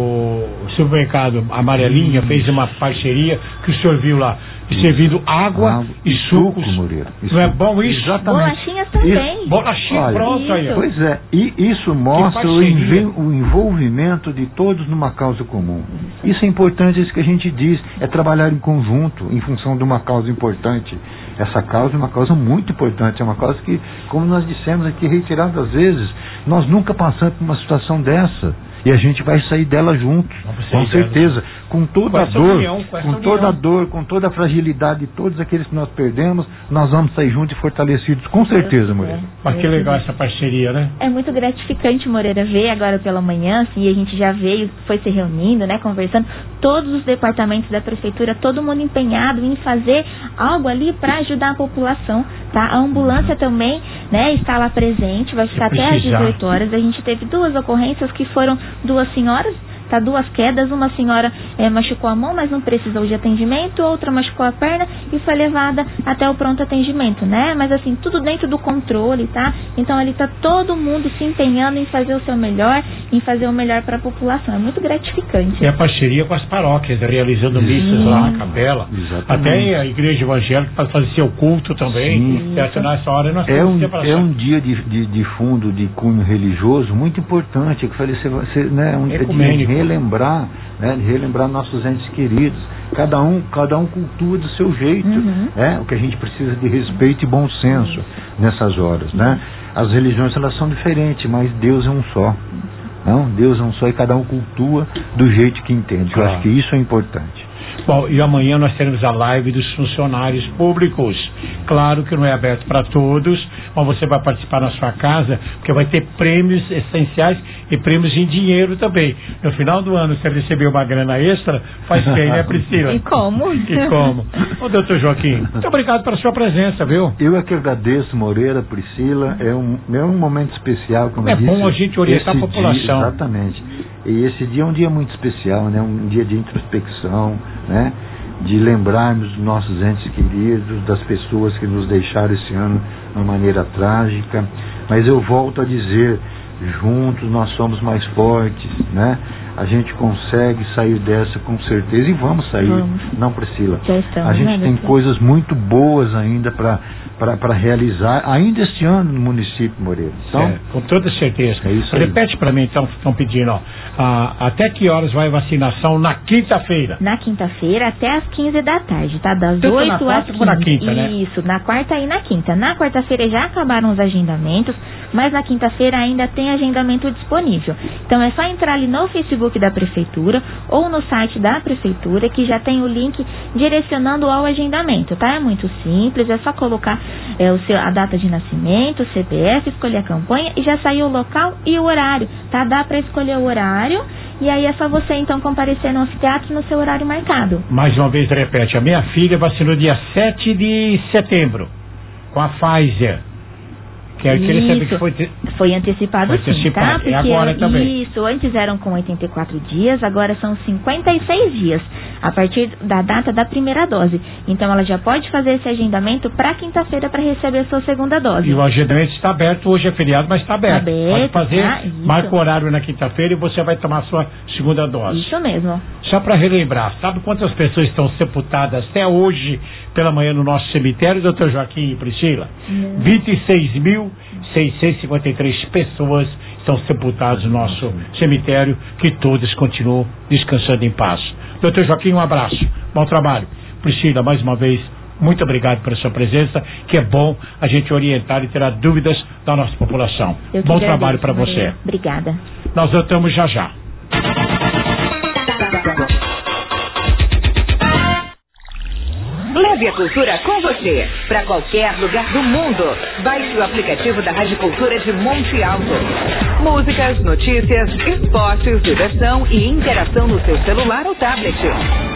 O supermercado Amarelinha hum. fez uma parceria que o senhor viu lá, servindo água, água e sucos. Suco, Moreira. Não é bom isso? Exatamente. Bolachinhas também. Isso. Bolachinha, Olha, pronto isso. aí. Pois é, e isso mostra o, o envolvimento de todos numa causa comum. Isso é importante, isso que a gente diz, é trabalhar em conjunto, em função de uma causa importante. Essa causa é uma causa muito importante, é uma causa que, como nós dissemos aqui reiteradas vezes, nós nunca passamos por uma situação dessa. E a gente vai sair dela juntos, com certeza, com toda a dor, união, com, com toda a dor, com toda a fragilidade de todos aqueles que nós perdemos, nós vamos sair juntos e fortalecidos, com certeza, Moreira. Mas que legal essa parceria, né? É muito gratificante, Moreira, ver agora pela manhã, assim, a gente já veio, foi se reunindo, né, conversando, todos os departamentos da prefeitura, todo mundo empenhado em fazer algo ali para ajudar a população, tá? A ambulância também, né, está lá presente, vai ficar até às dezoito horas. A gente teve duas ocorrências que foram duas senhoras, tá, duas quedas, uma senhora é, machucou a mão, mas não precisou de atendimento, outra machucou a perna e foi levada até o pronto atendimento, né? Mas assim, tudo dentro do controle, tá? Então ali tá todo mundo se empenhando em fazer o seu melhor, em fazer o melhor para a população. É muito gratificante. E a parceria com as paróquias, realizando missas lá na capela. Exatamente. Até a igreja evangélica para fazer seu culto também. Certo? Nessa hora nós é um, é um dia de, de, de fundo de cunho religioso muito importante. Eu falei, você, você, né, um, é de relembrar, né, de relembrar nossos entes queridos. Cada um, cada um cultua do seu jeito. Uhum. Né? O que a gente precisa de respeito e bom senso nessas horas, né? As religiões, elas são diferentes, mas Deus é um só. Não? Deus é um só e cada um cultua do jeito que entende. Claro. Eu acho que isso é importante. Bom, e amanhã nós teremos a live dos funcionários públicos. Claro que não é aberto para todos, mas você vai participar na sua casa, porque vai ter prêmios essenciais e prêmios em dinheiro também. No final do ano, você recebeu uma grana extra, faz bem, né, Priscila? E como? E como? Ô, doutor Joaquim, muito obrigado pela sua presença, viu? Eu é que agradeço, Moreira, Priscila, é um, é um momento especial, como é eu disse. É bom a gente orientar a população. Dia, exatamente. E esse dia é um dia muito especial, né? Um dia de introspecção, né? De lembrarmos dos nossos entes queridos, das pessoas que nos deixaram esse ano de uma maneira trágica. Mas eu volto a dizer, juntos nós somos mais fortes, né? A gente consegue sair dessa com certeza e vamos sair, vamos. Não, Priscila. A gente tem coisas muito boas ainda para para realizar, ainda este ano no município, Moreira. Então, é, com toda certeza. É isso aí. Repete para mim, então, estão pedindo, ó, a, até que horas vai a vacinação na quinta-feira? Na quinta-feira até às quinze da tarde, tá? Das Tanto oito na quarta às como na quinze. quinta, né? Isso, na quarta e na quinta. Na quarta-feira já acabaram os agendamentos, mas na quinta-feira ainda tem agendamento disponível. Então é só entrar ali no Facebook da Prefeitura ou no site da Prefeitura, que já tem o link direcionando ao agendamento, tá? É muito simples, é só colocar é, o seu, a data de nascimento, o C P F, escolher a campanha e já saiu o local e o horário, tá? Dá para escolher o horário e aí é só você então comparecer no anfiteatro no seu horário marcado. Mais uma vez, repete, a minha filha vacinou dia sete de setembro com a Pfizer. Quero que ele saiba que foi, te... foi antecipado, foi sim, tá? Porque e agora também. Isso, antes eram com oitenta e quatro dias, agora são cinquenta e seis dias, a partir da data da primeira dose. Então ela já pode fazer esse agendamento para quinta-feira para receber a sua segunda dose. E o agendamento está aberto, hoje é feriado, mas está aberto. Tá aberto, pode fazer, tá, marca o horário na quinta-feira e você vai tomar a sua segunda dose. Isso mesmo. Só para relembrar, sabe quantas pessoas estão sepultadas até hoje pela manhã no nosso cemitério, doutor Joaquim e Priscila? Hum. vinte e seis mil seiscentos e cinquenta e três pessoas estão sepultadas no nosso cemitério, que todos continuam descansando em paz. doutor Joaquim, um abraço, bom trabalho. Priscila, mais uma vez, muito obrigado pela sua presença, que é bom a gente orientar e tirar dúvidas da nossa população. Bom trabalho para você. Obrigada. Nós voltamos já já. Leve a cultura com você para qualquer lugar do mundo. Baixe o aplicativo da Rádio Cultura de Monte Alto. Músicas, notícias, esportes, diversão e interação no seu celular ou tablet.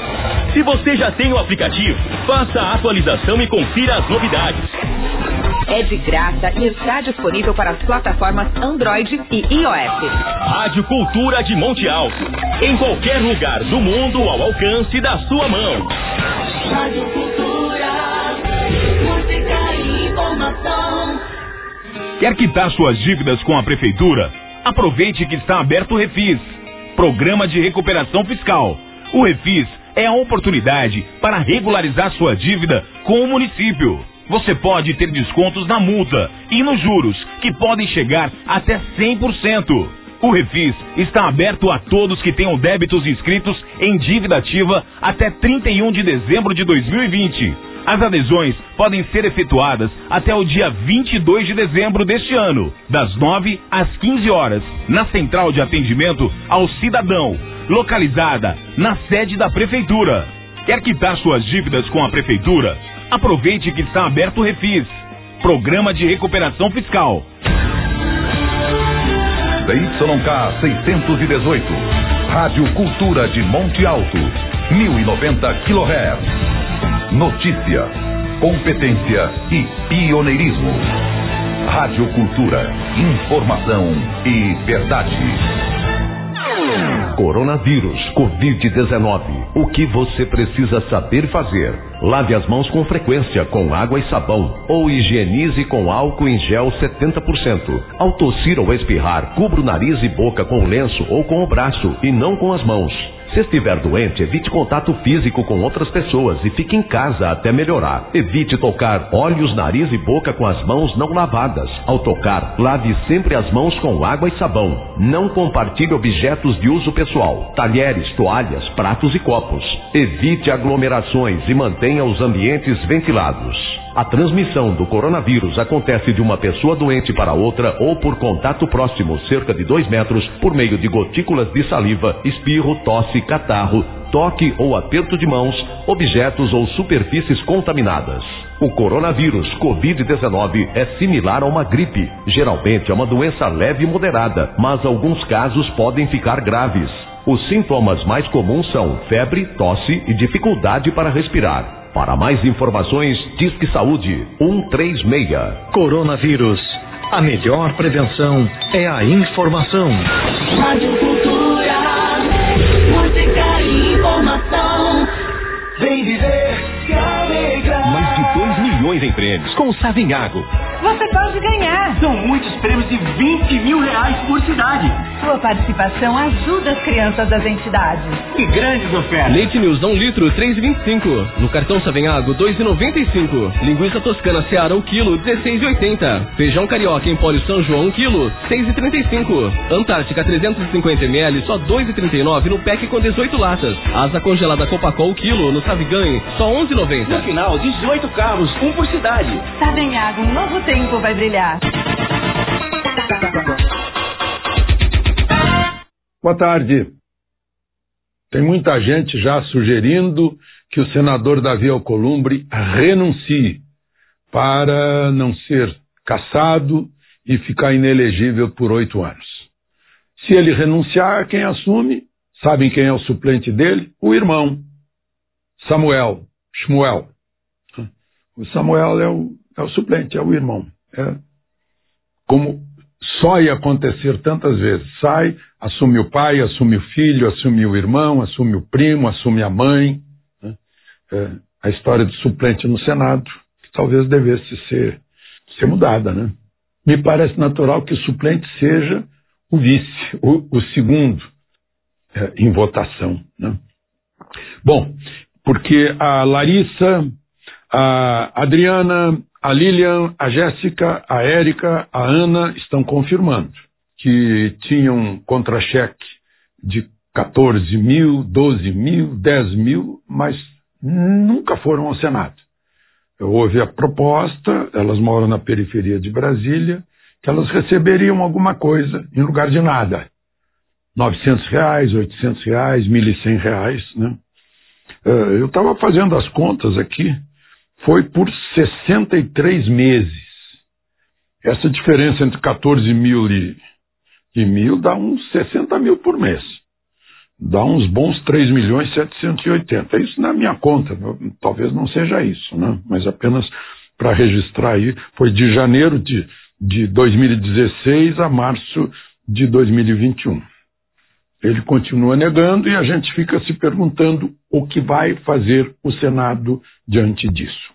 Se você já tem o aplicativo, faça a atualização e confira as novidades. É de graça e está disponível para as plataformas Android e iOS. Rádio Cultura de Monte Alto. Em qualquer lugar do mundo ao alcance da sua mão. Rádio Cultura, música e informação. Quer quitar suas dívidas com a Prefeitura? Aproveite que está aberto o Refis, Programa de Recuperação Fiscal. O Refis é a oportunidade para regularizar sua dívida com o município. Você pode ter descontos na multa e nos juros, que podem chegar até cem por cento. O Refis está aberto a todos que tenham débitos inscritos em dívida ativa até trinta e um de dezembro de dois mil e vinte. As adesões podem ser efetuadas até o dia vinte e dois de dezembro deste ano, das nove às quinze horas, na Central de Atendimento ao Cidadão, localizada na sede da Prefeitura. Quer quitar suas dívidas com a Prefeitura? Aproveite que está aberto o Refis, Programa de Recuperação Fiscal. D Y K seiscentos e dezoito, Rádio Cultura de Monte Alto, mil e noventa quilohertz. Notícia, competência e pioneirismo. Rádio Cultura, informação e verdade. Coronavírus, covid dezenove. O que você precisa saber fazer? Lave as mãos com frequência com água e sabão ou higienize com álcool em gel setenta por cento. Ao tossir ou espirrar, cubra o nariz e boca com o lenço ou com o braço e não com as mãos. Se estiver doente, evite contato físico com outras pessoas e fique em casa até melhorar. Evite tocar olhos, nariz e boca com as mãos não lavadas. Ao tocar, lave sempre as mãos com água e sabão. Não compartilhe objetos de uso pessoal, talheres, toalhas, pratos e copos. Evite aglomerações e mantenha os ambientes ventilados. A transmissão do coronavírus acontece de uma pessoa doente para outra ou por contato próximo, cerca de dois metros, por meio de gotículas de saliva, espirro, tosse, catarro, toque ou aperto de mãos, objetos ou superfícies contaminadas. O coronavírus covid dezenove é similar a uma gripe. Geralmente é uma doença leve e moderada, mas alguns casos podem ficar graves. Os sintomas mais comuns são febre, tosse e dificuldade para respirar. Para mais informações, Disque Saúde um três seis. Coronavírus. A melhor prevenção é a informação. Rádio Cultura, música e informação. Vem viver, se alegrar. Mais de dois milhões em prêmios com o Savenhago. Você pode ganhar. São muitos prêmios de vinte mil reais por cidade. Sua participação ajuda as crianças das entidades. Que grandes ofertas. Leite News um litro, três e vinte e cinco. No cartão Savenhago, dois e noventa e cinco. Linguiça toscana Seara, o quilo, dezesseis e oitenta. Feijão carioca em Empório São João, um quilo, seis e trinta e cinco. Antártica trezentos e cinquenta mililitros, só dois e trinta e nove no pack com dezoito latas. Asa congelada Copacol, quilo, no Savigan, só onze e noventa. No final, dezoito carros, um por cidade. Savenhago, um novo tempo vai brilhar. Boa tarde. Tem muita gente já sugerindo que o senador Davi Alcolumbre renuncie para não ser cassado e ficar inelegível por oito anos. Se ele renunciar, quem assume? Sabem quem é o suplente dele? O irmão, Samuel, Shmuel. O Samuel é o, é o suplente, é o irmão. É como só ia acontecer tantas vezes. Sai, assume o pai, assume o filho, assume o irmão, assume o primo, assume a mãe. Né? É, a história do suplente no Senado talvez devesse ser, ser mudada, né? Me parece natural que o suplente seja o vice, o, o segundo é, em votação, né? Bom, porque a Larissa, a Adriana, a Lilian, a Jéssica, a Érica, a Ana estão confirmando que tinham contra-cheque de quatorze mil, doze mil, dez mil, mas nunca foram ao Senado. Houve a proposta, elas moram na periferia de Brasília, que elas receberiam alguma coisa em lugar de nada. novecentos reais, oitocentos reais, mil e cem reais, né? Eu estava fazendo as contas aqui, foi por sessenta e três meses. Essa diferença entre quatorze mil e, e mil dá uns sessenta mil por mês. Dá uns bons três milhões setecentos e oitenta. Isso na minha conta, talvez não seja isso, né? Mas apenas para registrar aí, foi de janeiro de, de dois mil e dezesseis a março de dois mil e vinte e um. Ele continua negando e a gente fica se perguntando o que vai fazer o Senado diante disso.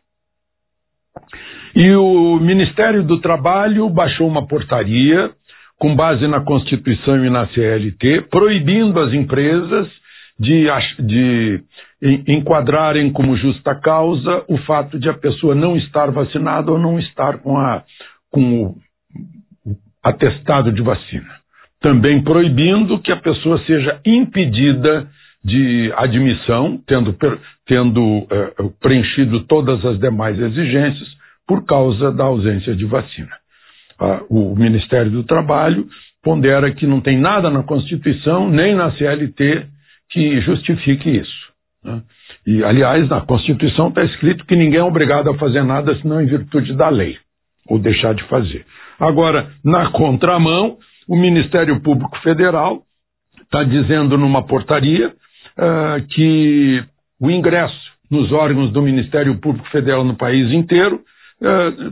E o Ministério do Trabalho baixou uma portaria com base na Constituição e na C L T, proibindo as empresas de, de enquadrarem como justa causa o fato de a pessoa não estar vacinada ou não estar com, a, com o atestado de vacina. Também proibindo que a pessoa seja impedida de admissão, tendo, tendo eh, preenchido todas as demais exigências, por causa da ausência de vacina. Ah, o Ministério do Trabalho pondera que não tem nada na Constituição, nem na C L T, que justifique isso. Né? E, aliás, na Constituição está escrito que ninguém é obrigado a fazer nada senão em virtude da lei, ou deixar de fazer. Agora, na contramão, o Ministério Público Federal está dizendo numa portaria uh, que o ingresso nos órgãos do Ministério Público Federal no país inteiro uh,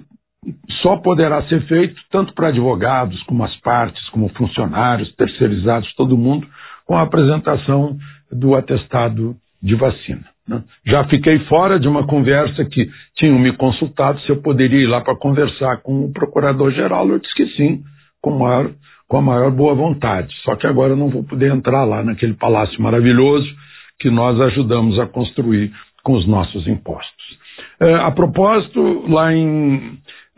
só poderá ser feito tanto para advogados, como as partes, como funcionários, terceirizados, todo mundo, com a apresentação do atestado de vacina. Né? Já fiquei fora de uma conversa que tinham me consultado se eu poderia ir lá para conversar com o procurador-geral. Eu disse que sim, com, maior, com a maior boa vontade. Só que agora eu não vou poder entrar lá naquele palácio maravilhoso que nós ajudamos a construir com os nossos impostos. É, a propósito, lá em,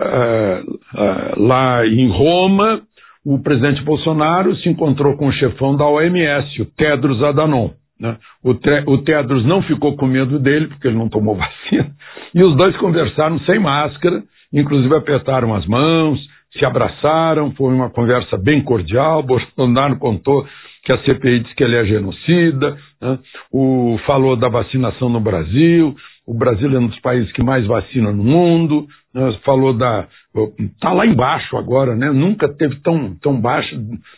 é, é, lá em Roma, o presidente Bolsonaro se encontrou com o chefão da O M S, o Tedros Adhanom. Né? O, o Tedros não ficou com medo dele, porque ele não tomou vacina, e os dois conversaram sem máscara, inclusive apertaram as mãos, se abraçaram, foi uma conversa bem cordial. Bolsonaro contou que a C P I diz que ele é genocida, né? o, falou da vacinação no Brasil, o Brasil é um dos países que mais vacina no mundo, né? falou da... Está lá embaixo agora, né? Nunca teve tão, tão baixo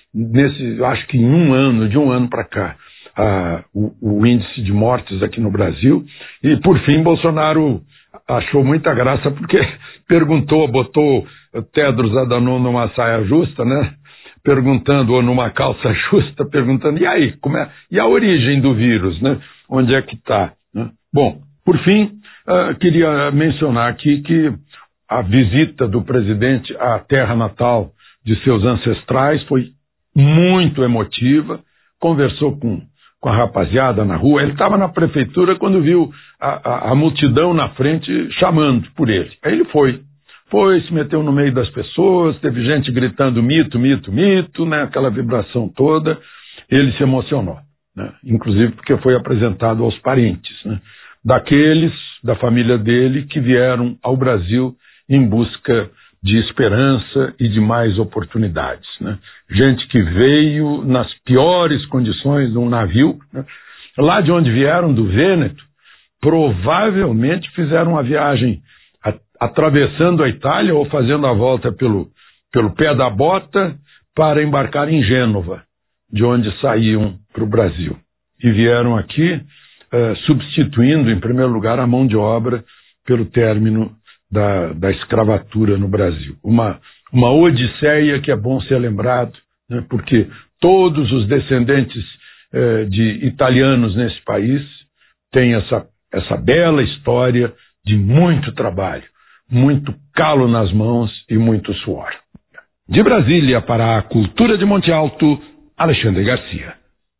nesse, acho que em um ano, de um ano para cá. Ah, o, o índice de mortes aqui no Brasil. E, por fim, Bolsonaro achou muita graça porque perguntou, botou Tedros Adhanom numa saia justa, né? Perguntando, ou numa calça justa, perguntando, e aí, como é? E a origem do vírus, né? Onde é que está? Né? Bom, por fim, uh, queria mencionar aqui que a visita do presidente à terra natal de seus ancestrais foi muito emotiva, conversou com com a rapaziada na rua. Ele estava na prefeitura quando viu a, a, a multidão na frente chamando por ele. Aí ele foi. Foi, se meteu no meio das pessoas, teve gente gritando mito, mito, mito, né? Aquela vibração toda. Ele se emocionou, né? Inclusive porque foi apresentado aos parentes, né? Daqueles da família dele que vieram ao Brasil em busca de esperança e de mais oportunidades, né? Gente que veio nas piores condições de um navio, né? Lá de onde vieram, do Vêneto, provavelmente fizeram uma viagem a, atravessando a Itália ou fazendo a volta pelo, pelo pé da bota para embarcar em Gênova, de onde saíam para o Brasil. E vieram aqui eh, substituindo, em primeiro lugar, a mão de obra pelo término Da, da escravatura no Brasil. Uma, uma odisseia que é bom ser lembrado, né, porque todos os descendentes eh, de italianos nesse país têm essa, essa bela história de muito trabalho, muito calo nas mãos e muito suor. De Brasília para a Cultura de Monte Alto, Alexandre Garcia.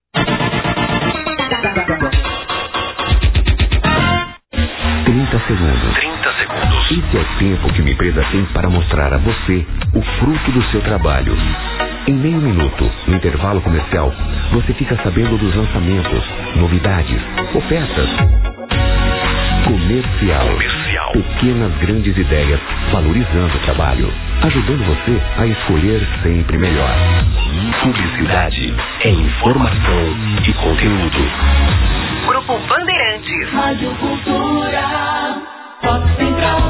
trinta segundos. trinta segundos. Esse é o tempo que uma empresa tem para mostrar a você o fruto do seu trabalho. Em meio minuto, no intervalo comercial, você fica sabendo dos lançamentos, novidades, ofertas. Comercial. Comercial. Pequenas grandes ideias, valorizando o trabalho, ajudando você a escolher sempre melhor. Publicidade é informação e conteúdo. Grupo Bandeirantes. Rádio Cultura, Pop Central.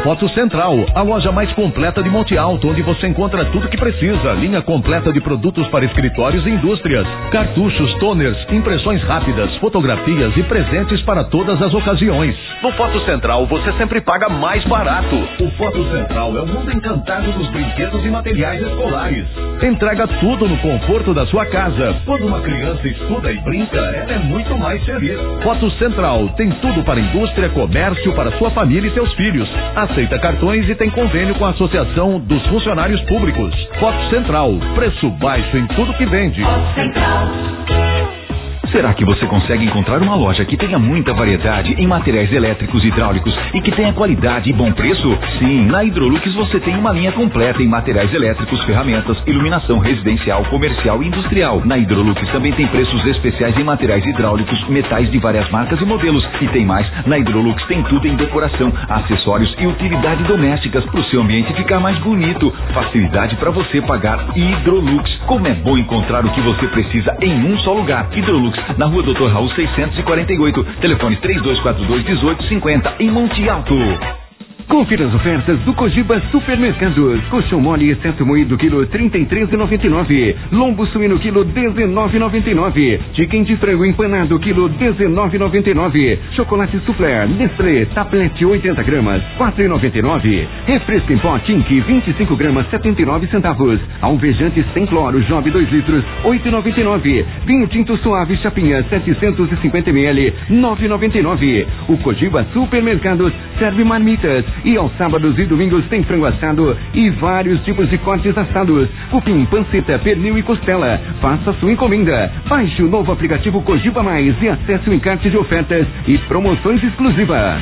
Foto Central, a loja mais completa de Monte Alto, onde você encontra tudo que precisa. Linha completa de produtos para escritórios e indústrias. Cartuchos, toners, impressões rápidas, fotografias e presentes para todas as ocasiões. No Foto Central, você sempre paga mais barato. O Foto Central é o mundo encantado dos brinquedos e materiais escolares. Entrega tudo no conforto da sua casa. Quando uma criança estuda e brinca, ela é muito mais feliz. Foto Central tem tudo para indústria, comércio, para sua família e seus filhos. Aceita cartões e tem convênio com a Associação dos Funcionários Públicos. Foto Central, preço baixo em tudo que vende. Foto Central. Será que você consegue encontrar uma loja que tenha muita variedade em materiais elétricos e hidráulicos e que tenha qualidade e bom preço? Sim, na Hidrolux você tem uma linha completa em materiais elétricos, ferramentas, iluminação residencial, comercial e industrial. Na Hidrolux também tem preços especiais em materiais hidráulicos, metais de várias marcas e modelos. E tem mais, na Hidrolux tem tudo em decoração, acessórios e utilidades domésticas para o seu ambiente ficar mais bonito. Facilidade para você pagar. Hidrolux. Como é bom encontrar o que você precisa em um só lugar. Hidrolux, na rua doutor Raul seiscentos e quarenta e oito, telefone três dois quatro dois, um oito cinco zero, em Monte Alto. Confira as ofertas do Cogiba Supermercados. Colchão mole exceto moído quilo trinta e três reais e noventa e nove centavos. Lombo suíno quilo dezenove reais e noventa e nove centavos. Chicken de frango empanado quilo dezenove reais e noventa e nove centavos. Chocolate Soufflé Nestlé tablete oitenta gramas quatro reais e noventa e nove centavos. Refresco em pó Tink vinte e cinco gramas setenta e nove centavos. Alvejante sem cloro Job dois litros oito reais e noventa e nove centavos. Vinho tinto suave Chapinha setecentos e cinquenta mililitros nove reais e noventa e nove centavos. O Cogiba Supermercados serve marmitas. E aos sábados e domingos tem frango assado e vários tipos de cortes assados. Cupim, panceta, pernil e costela. Faça sua encomenda. Baixe o novo aplicativo Cogiba Mais e acesse o encarte de ofertas e promoções exclusivas.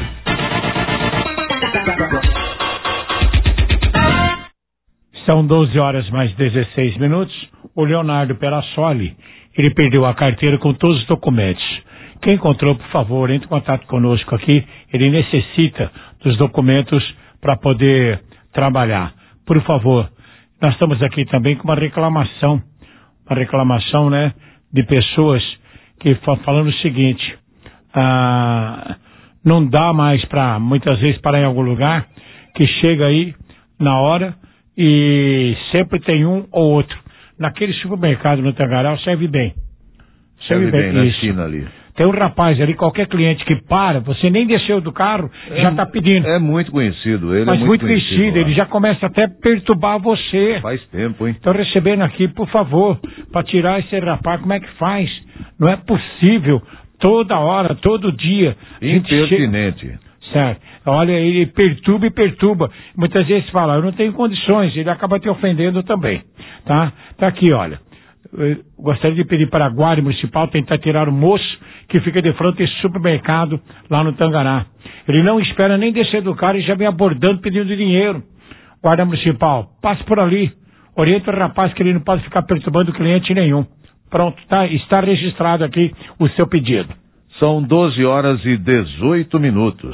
São doze horas mais dezesseis minutos. O Leonardo Perassoli, ele perdeu a carteira com todos os documentos. Quem encontrou, por favor, entre em contato conosco aqui. Ele necessita dos documentos para poder trabalhar. Por favor, nós estamos aqui também com uma reclamação, uma reclamação, né, de pessoas que falando o seguinte, ah, não dá mais para, muitas vezes, parar em algum lugar, que chega aí na hora e sempre tem um ou outro. Naquele supermercado no Tangará serve bem. Serve, serve bem, bem na esquina ali. Tem um rapaz ali, qualquer cliente que para, você nem desceu do carro, é, já está pedindo. É muito conhecido, ele Mas é muito, muito conhecido. conhecido, ele já começa até a perturbar você. Faz tempo, hein? Estou recebendo aqui, por favor, para tirar esse rapaz, como é que faz? Não é possível, toda hora, todo dia. Impertinente. Che... Certo. Olha, ele perturba e perturba. Muitas vezes fala, eu não tenho condições, ele acaba te ofendendo também. Tá? Tá aqui, olha. Eu gostaria de pedir para a Guarda Municipal tentar tirar o moço que fica de frente a esse supermercado lá no Tangará. Ele não espera nem descer do carro e já vem abordando pedindo dinheiro. Guarda Municipal, passe por ali. Orienta o rapaz que ele não pode ficar perturbando cliente nenhum. Pronto, tá, está registrado aqui o seu pedido. São doze horas e dezoito minutos.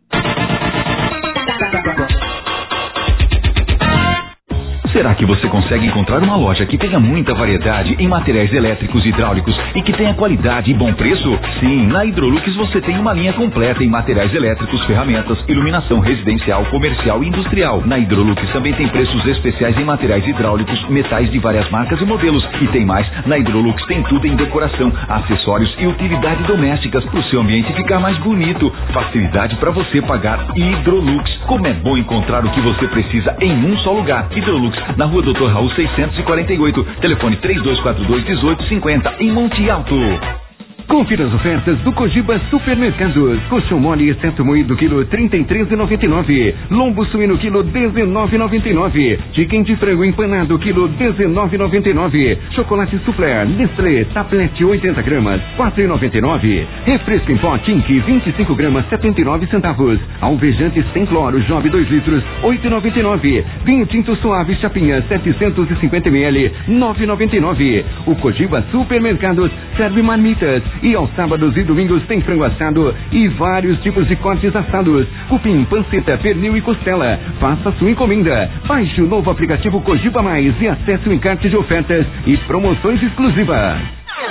Será que você consegue encontrar uma loja que tenha muita variedade em materiais elétricos e hidráulicos e que tenha qualidade e bom preço? Sim, na Hidrolux você tem uma linha completa em materiais elétricos, ferramentas, iluminação residencial, comercial e industrial. Na Hidrolux também tem preços especiais em materiais hidráulicos, metais de várias marcas e modelos. E tem mais, na Hidrolux tem tudo em decoração, acessórios e utilidades domésticas para o seu ambiente ficar mais bonito. Facilidade para você pagar. Hidrolux. Como é bom encontrar o que você precisa em um só lugar. Hidrolux, na rua doutor Raul seiscentos e quarenta e oito, telefone três dois quatro dois, um oito cinco zero, em Monte Alto. Confira as ofertas do Cogiba Supermercados. Colchão mole exceto moído quilo trinta e três reais e noventa e nove centavos. Lombo suíno quilo dezenove reais e noventa e nove centavos. Chicken de frango empanado quilo dezenove reais e noventa e nove centavos. Chocolate Soufflé Nestlé tablete oitenta gramas quatro reais e noventa e nove centavos. Refresco em pó Tink vinte e cinco gramas setenta e nove centavos. Alvejante sem cloro Job dois litros oito reais e noventa e nove centavos. Vinho tinto suave Chapinha setecentos e cinquenta mililitros nove reais e noventa e nove centavos. O Cogiba Supermercados serve marmitas. E aos sábados e domingos tem frango assado e vários tipos de cortes assados. Cupim, panceta, pernil e costela. Faça sua encomenda. Baixe o novo aplicativo Cogiba Mais e acesse o encarte de ofertas e promoções exclusivas.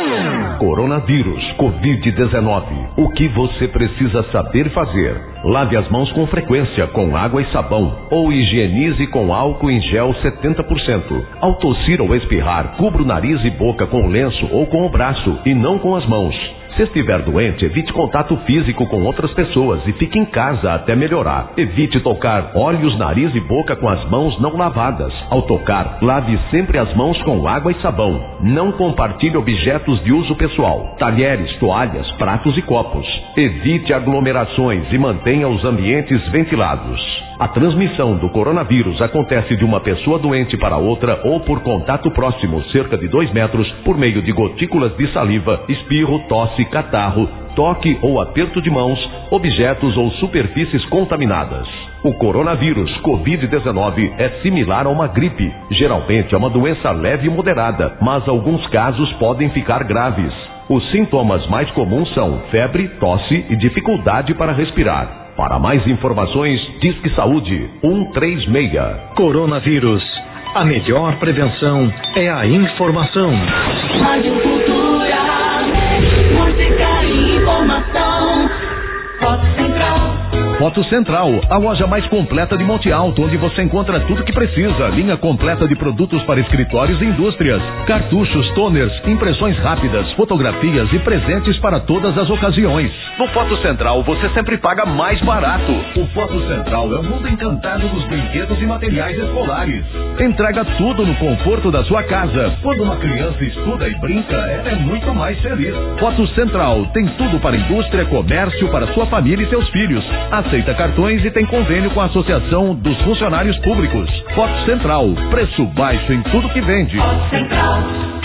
Coronavírus, covid dezenove. O que você precisa saber fazer? Lave as mãos com frequência com água e sabão ou higienize com álcool em gel setenta por cento. Ao tossir ou espirrar, cubra o nariz e boca com o lenço ou com o braço e não com as mãos. Se estiver doente, evite contato físico com outras pessoas e fique em casa até melhorar. Evite tocar olhos, nariz e boca com as mãos não lavadas. Ao tocar, lave sempre as mãos com água e sabão. Não compartilhe objetos de uso pessoal, talheres, toalhas, pratos e copos. Evite aglomerações e mantenha os ambientes ventilados. A transmissão do coronavírus acontece de uma pessoa doente para outra ou por contato próximo, cerca de dois metros, por meio de gotículas de saliva, espirro, tosse, catarro, toque ou aperto de mãos, objetos ou superfícies contaminadas. O coronavírus covid dezenove é similar a uma gripe. Geralmente é uma doença leve e moderada, mas alguns casos podem ficar graves. Os sintomas mais comuns são febre, tosse e dificuldade para respirar. Para mais informações, Disque Saúde um três seis. Coronavírus. A melhor prevenção é a informação. Rádio Cultura, música e informação. Foto Central. Foto Central, a loja mais completa de Monte Alto, onde você encontra tudo que precisa. Linha completa de produtos para escritórios e indústrias, cartuchos, toners, impressões rápidas, fotografias e presentes para todas as ocasiões. No Foto Central, você sempre paga mais barato. O Foto Central é o mundo encantado dos brinquedos e materiais escolares. Entrega tudo no conforto da sua casa. Quando uma criança estuda e brinca, ela é muito mais feliz. Foto Central tem tudo para indústria, comércio, para sua família e seus filhos. Aceita cartões e tem convênio com a Associação dos Funcionários Públicos. Foto Central, preço baixo em tudo que vende. Foto Central.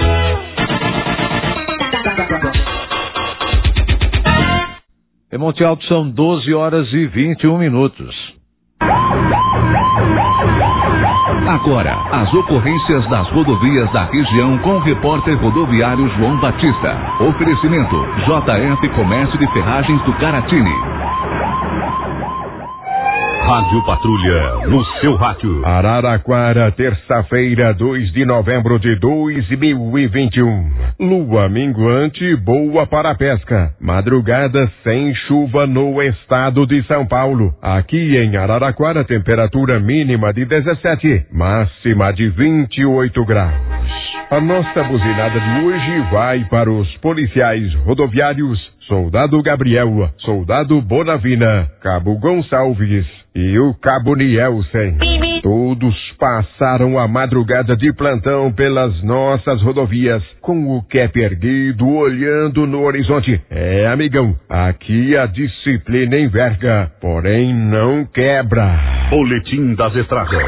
Em Monte Alto são doze horas e vinte e um minutos. Agora, as ocorrências das rodovias da região com o repórter rodoviário João Batista. Oferecimento J F Comércio de Ferragens do Caratini. Rádio Patrulha, no seu rádio. Araraquara, terça-feira, dois de novembro de dois mil e vinte e um. Lua minguante, boa para a pesca. Madrugada sem chuva no estado de São Paulo. Aqui em Araraquara, temperatura mínima de dezessete, máxima de vinte e oito graus. A nossa buzinada de hoje vai para os policiais rodoviários Soldado Gabriel, Soldado Bonavina, Cabo Gonçalves e o Cabo Nielsen. Todos passaram a madrugada de plantão pelas nossas rodovias, com o cap erguido, olhando no horizonte. É, amigão, aqui a disciplina enverga, porém não quebra. Boletim das Estradas.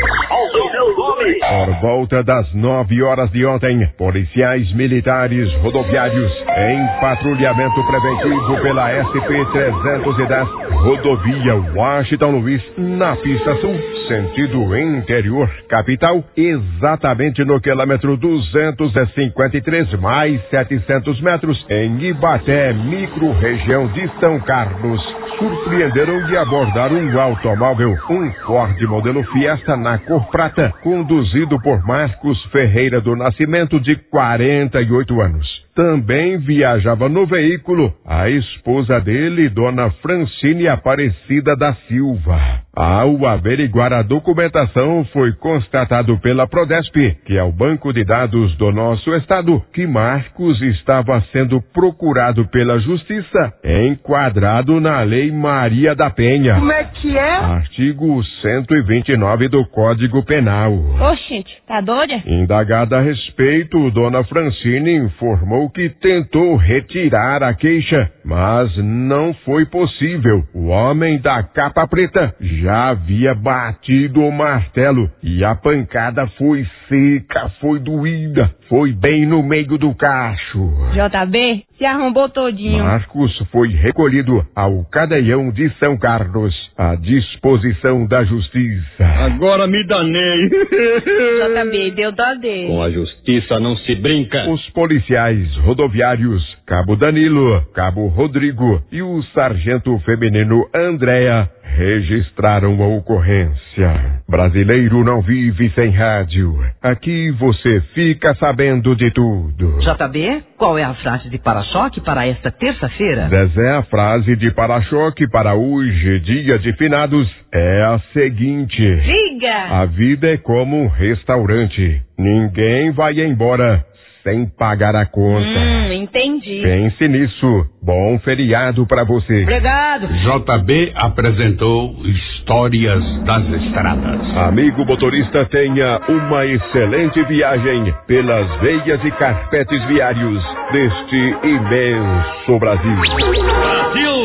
Por volta das nove horas de ontem, policiais militares rodoviários em patrulhamento preventivo pela S P trezentos e dez, rodovia Washington Luiz, na pista sul, sentido interior capital, exatamente no quilômetro duzentos e cinquenta e três mais setecentos metros, em Ibaté, micro-região de São Carlos. Surpreenderam de abordar um automóvel, um Ford modelo Fiesta na cor prata, conduzido por Marcos Ferreira do Nascimento, de quarenta e oito anos. Também viajava no veículo a esposa dele, dona Francine Aparecida da Silva. Ao averiguar a documentação, foi constatado pela Prodesp, que é o banco de dados do nosso estado, que Marcos estava sendo procurado pela Justiça, enquadrado na Lei Maria da Penha. Como é que é? Artigo cento e vinte e nove do Código Penal. Oxente, tá doida? Indagada a respeito, dona Francine informou que tentou retirar a queixa, mas não foi possível. O homem da capa preta já havia batido o martelo e a pancada foi seca, foi doída, foi bem no meio do cacho. J B, se arrombou todinho. Marcos foi recolhido ao cadeião de São Carlos, à disposição da Justiça. Agora me danei. J B, deu dó dele. Com a Justiça não se brinca. Os policiais rodoviários Cabo Danilo, Cabo Rodrigo e o sargento feminino Andréa registraram a ocorrência. Brasileiro não vive sem rádio. Aqui você fica sabendo de tudo. J B, qual é a frase de para-choque para esta terça-feira? Zezé, a frase de para-choque para hoje, dia de finados, é a seguinte. Diga! A vida é como um restaurante. Ninguém vai embora sem pagar a conta. Hum, entendi. Pense nisso. Bom feriado pra você. Obrigado. J B apresentou Histórias das Estradas. Amigo motorista, tenha uma excelente viagem pelas veias e carpetes viários deste imenso Brasil. Brasil!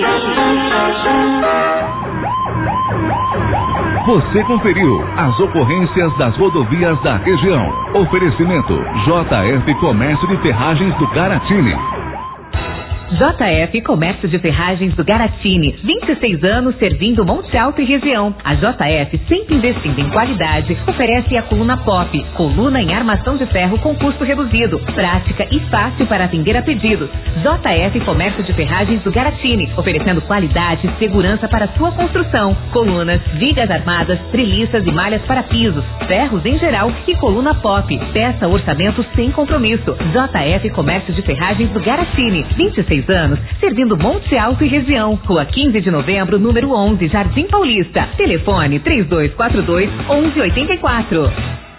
Você conferiu as ocorrências das rodovias da região. Oferecimento J F Comércio de Ferragens do Garatini. J F Comércio de Ferragens do Garatini, vinte e seis anos servindo Monte Alto e região. A J F, sempre investindo em qualidade, oferece a coluna Pop, coluna em armação de ferro com custo reduzido, prática e fácil para atender a pedidos. J F Comércio de Ferragens do Garatini, oferecendo qualidade e segurança para sua construção. Colunas, vigas armadas, treliças e malhas para pisos, ferros em geral e coluna Pop. Peça orçamento sem compromisso. J F Comércio de Ferragens do Garatini, vinte e seis anos, servindo Monte Alto e região. Rua quinze de novembro, número onze, Jardim Paulista. Telefone três dois quatro dois, onze oitenta e quatro.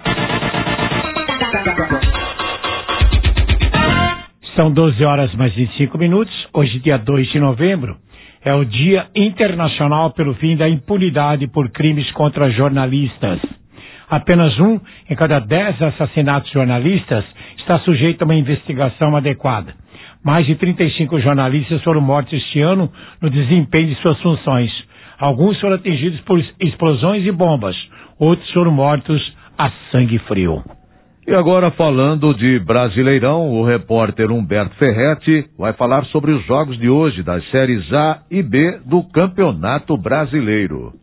São doze horas mais vinte e cinco minutos. Hoje, dia dois de novembro, é o Dia Internacional pelo Fim da Impunidade por Crimes contra Jornalistas. Apenas um em cada dez assassinatos jornalistas está sujeito a uma investigação adequada. Mais de trinta e cinco jornalistas foram mortos este ano no desempenho de suas funções. Alguns foram atingidos por explosões e bombas. Outros foram mortos a sangue frio. E agora, falando de Brasileirão, o repórter Humberto Ferretti vai falar sobre os jogos de hoje das séries A e B do Campeonato Brasileiro.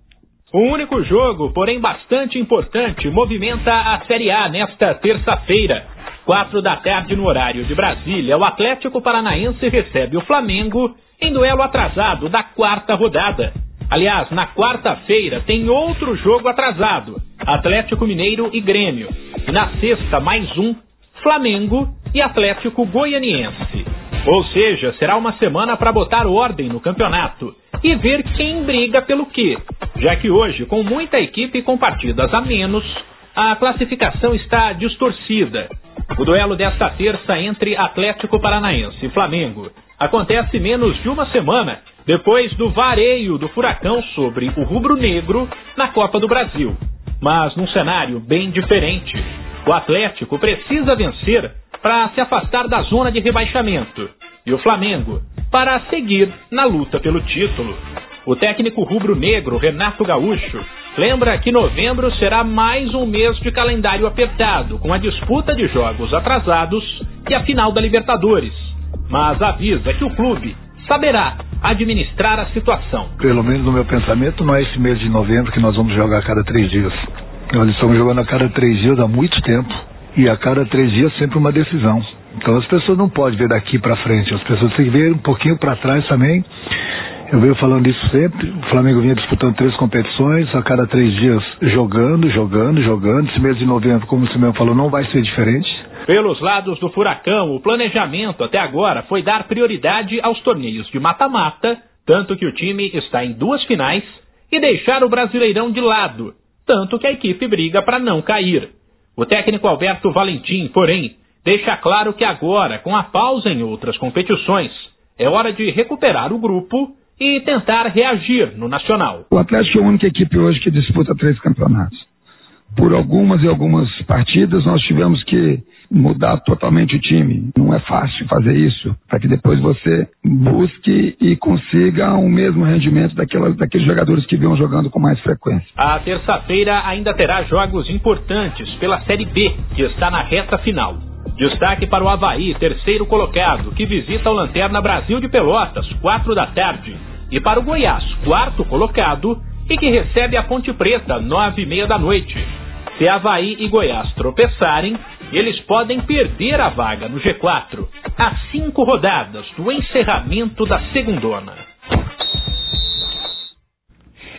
Um único jogo, porém bastante importante, movimenta a Série A nesta terça-feira. Quatro da tarde no horário de Brasília, o Atlético Paranaense recebe o Flamengo em duelo atrasado da quarta rodada. Aliás, na quarta-feira tem outro jogo atrasado, Atlético Mineiro e Grêmio. E na sexta, mais um, Flamengo e Atlético Goianiense. Ou seja, será uma semana para botar ordem no campeonato e ver quem briga pelo quê, já que hoje, com muita equipe com partidas a menos, a classificação está distorcida. O duelo desta terça entre Atlético Paranaense e Flamengo acontece menos de uma semana depois do vareio do Furacão sobre o rubro-negro na Copa do Brasil. Mas num cenário bem diferente. O Atlético precisa vencer para se afastar da zona de rebaixamento e o Flamengo para seguir na luta pelo título. O técnico rubro-negro Renato Gaúcho lembra que novembro será mais um mês de calendário apertado, com a disputa de jogos atrasados e a final da Libertadores. Mas avisa que o clube saberá administrar a situação. Pelo menos no meu pensamento, não é esse mês de novembro que nós vamos jogar a cada três dias. Nós estamos jogando a cada três dias há muito tempo e a cada três dias sempre uma decisão. Então as pessoas não podem ver daqui para frente, as pessoas têm que ver um pouquinho para trás também. Eu venho falando isso sempre, o Flamengo vinha disputando três competições, a cada três dias jogando, jogando, jogando. Esse mês de novembro, como você mesmo falou, não vai ser diferente. Pelos lados do Furacão, o planejamento até agora foi dar prioridade aos torneios de mata-mata, tanto que o time está em duas finais, e deixar o Brasileirão de lado, tanto que a equipe briga para não cair. O técnico Alberto Valentim, porém, deixa claro que agora, com a pausa em outras competições, é hora de recuperar o grupo e tentar reagir no Nacional. O Atlético é a única equipe hoje que disputa três campeonatos. Por algumas e algumas partidas nós tivemos que mudar totalmente o time. Não é fácil fazer isso, para que depois você busque e consiga o mesmo rendimento daquelas, daqueles jogadores que vinham jogando com mais frequência. A terça-feira ainda terá jogos importantes pela Série B, que está na reta final. Destaque para o Avaí, terceiro colocado, que visita o Lanterna Brasil de Pelotas, quatro da tarde. E para o Goiás, quarto colocado, e que recebe a Ponte Preta, nove e meia da noite. Se Avaí e Goiás tropeçarem, eles podem perder a vaga no G quatro, a cinco rodadas do encerramento da segundona.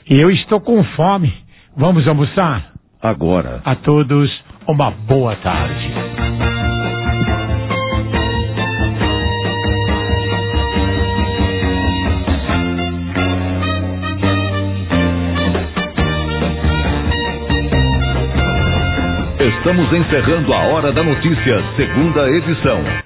E eu estou com fome. Vamos almoçar? Agora. A todos, uma boa tarde. Estamos encerrando a Hora da Notícia, segunda edição.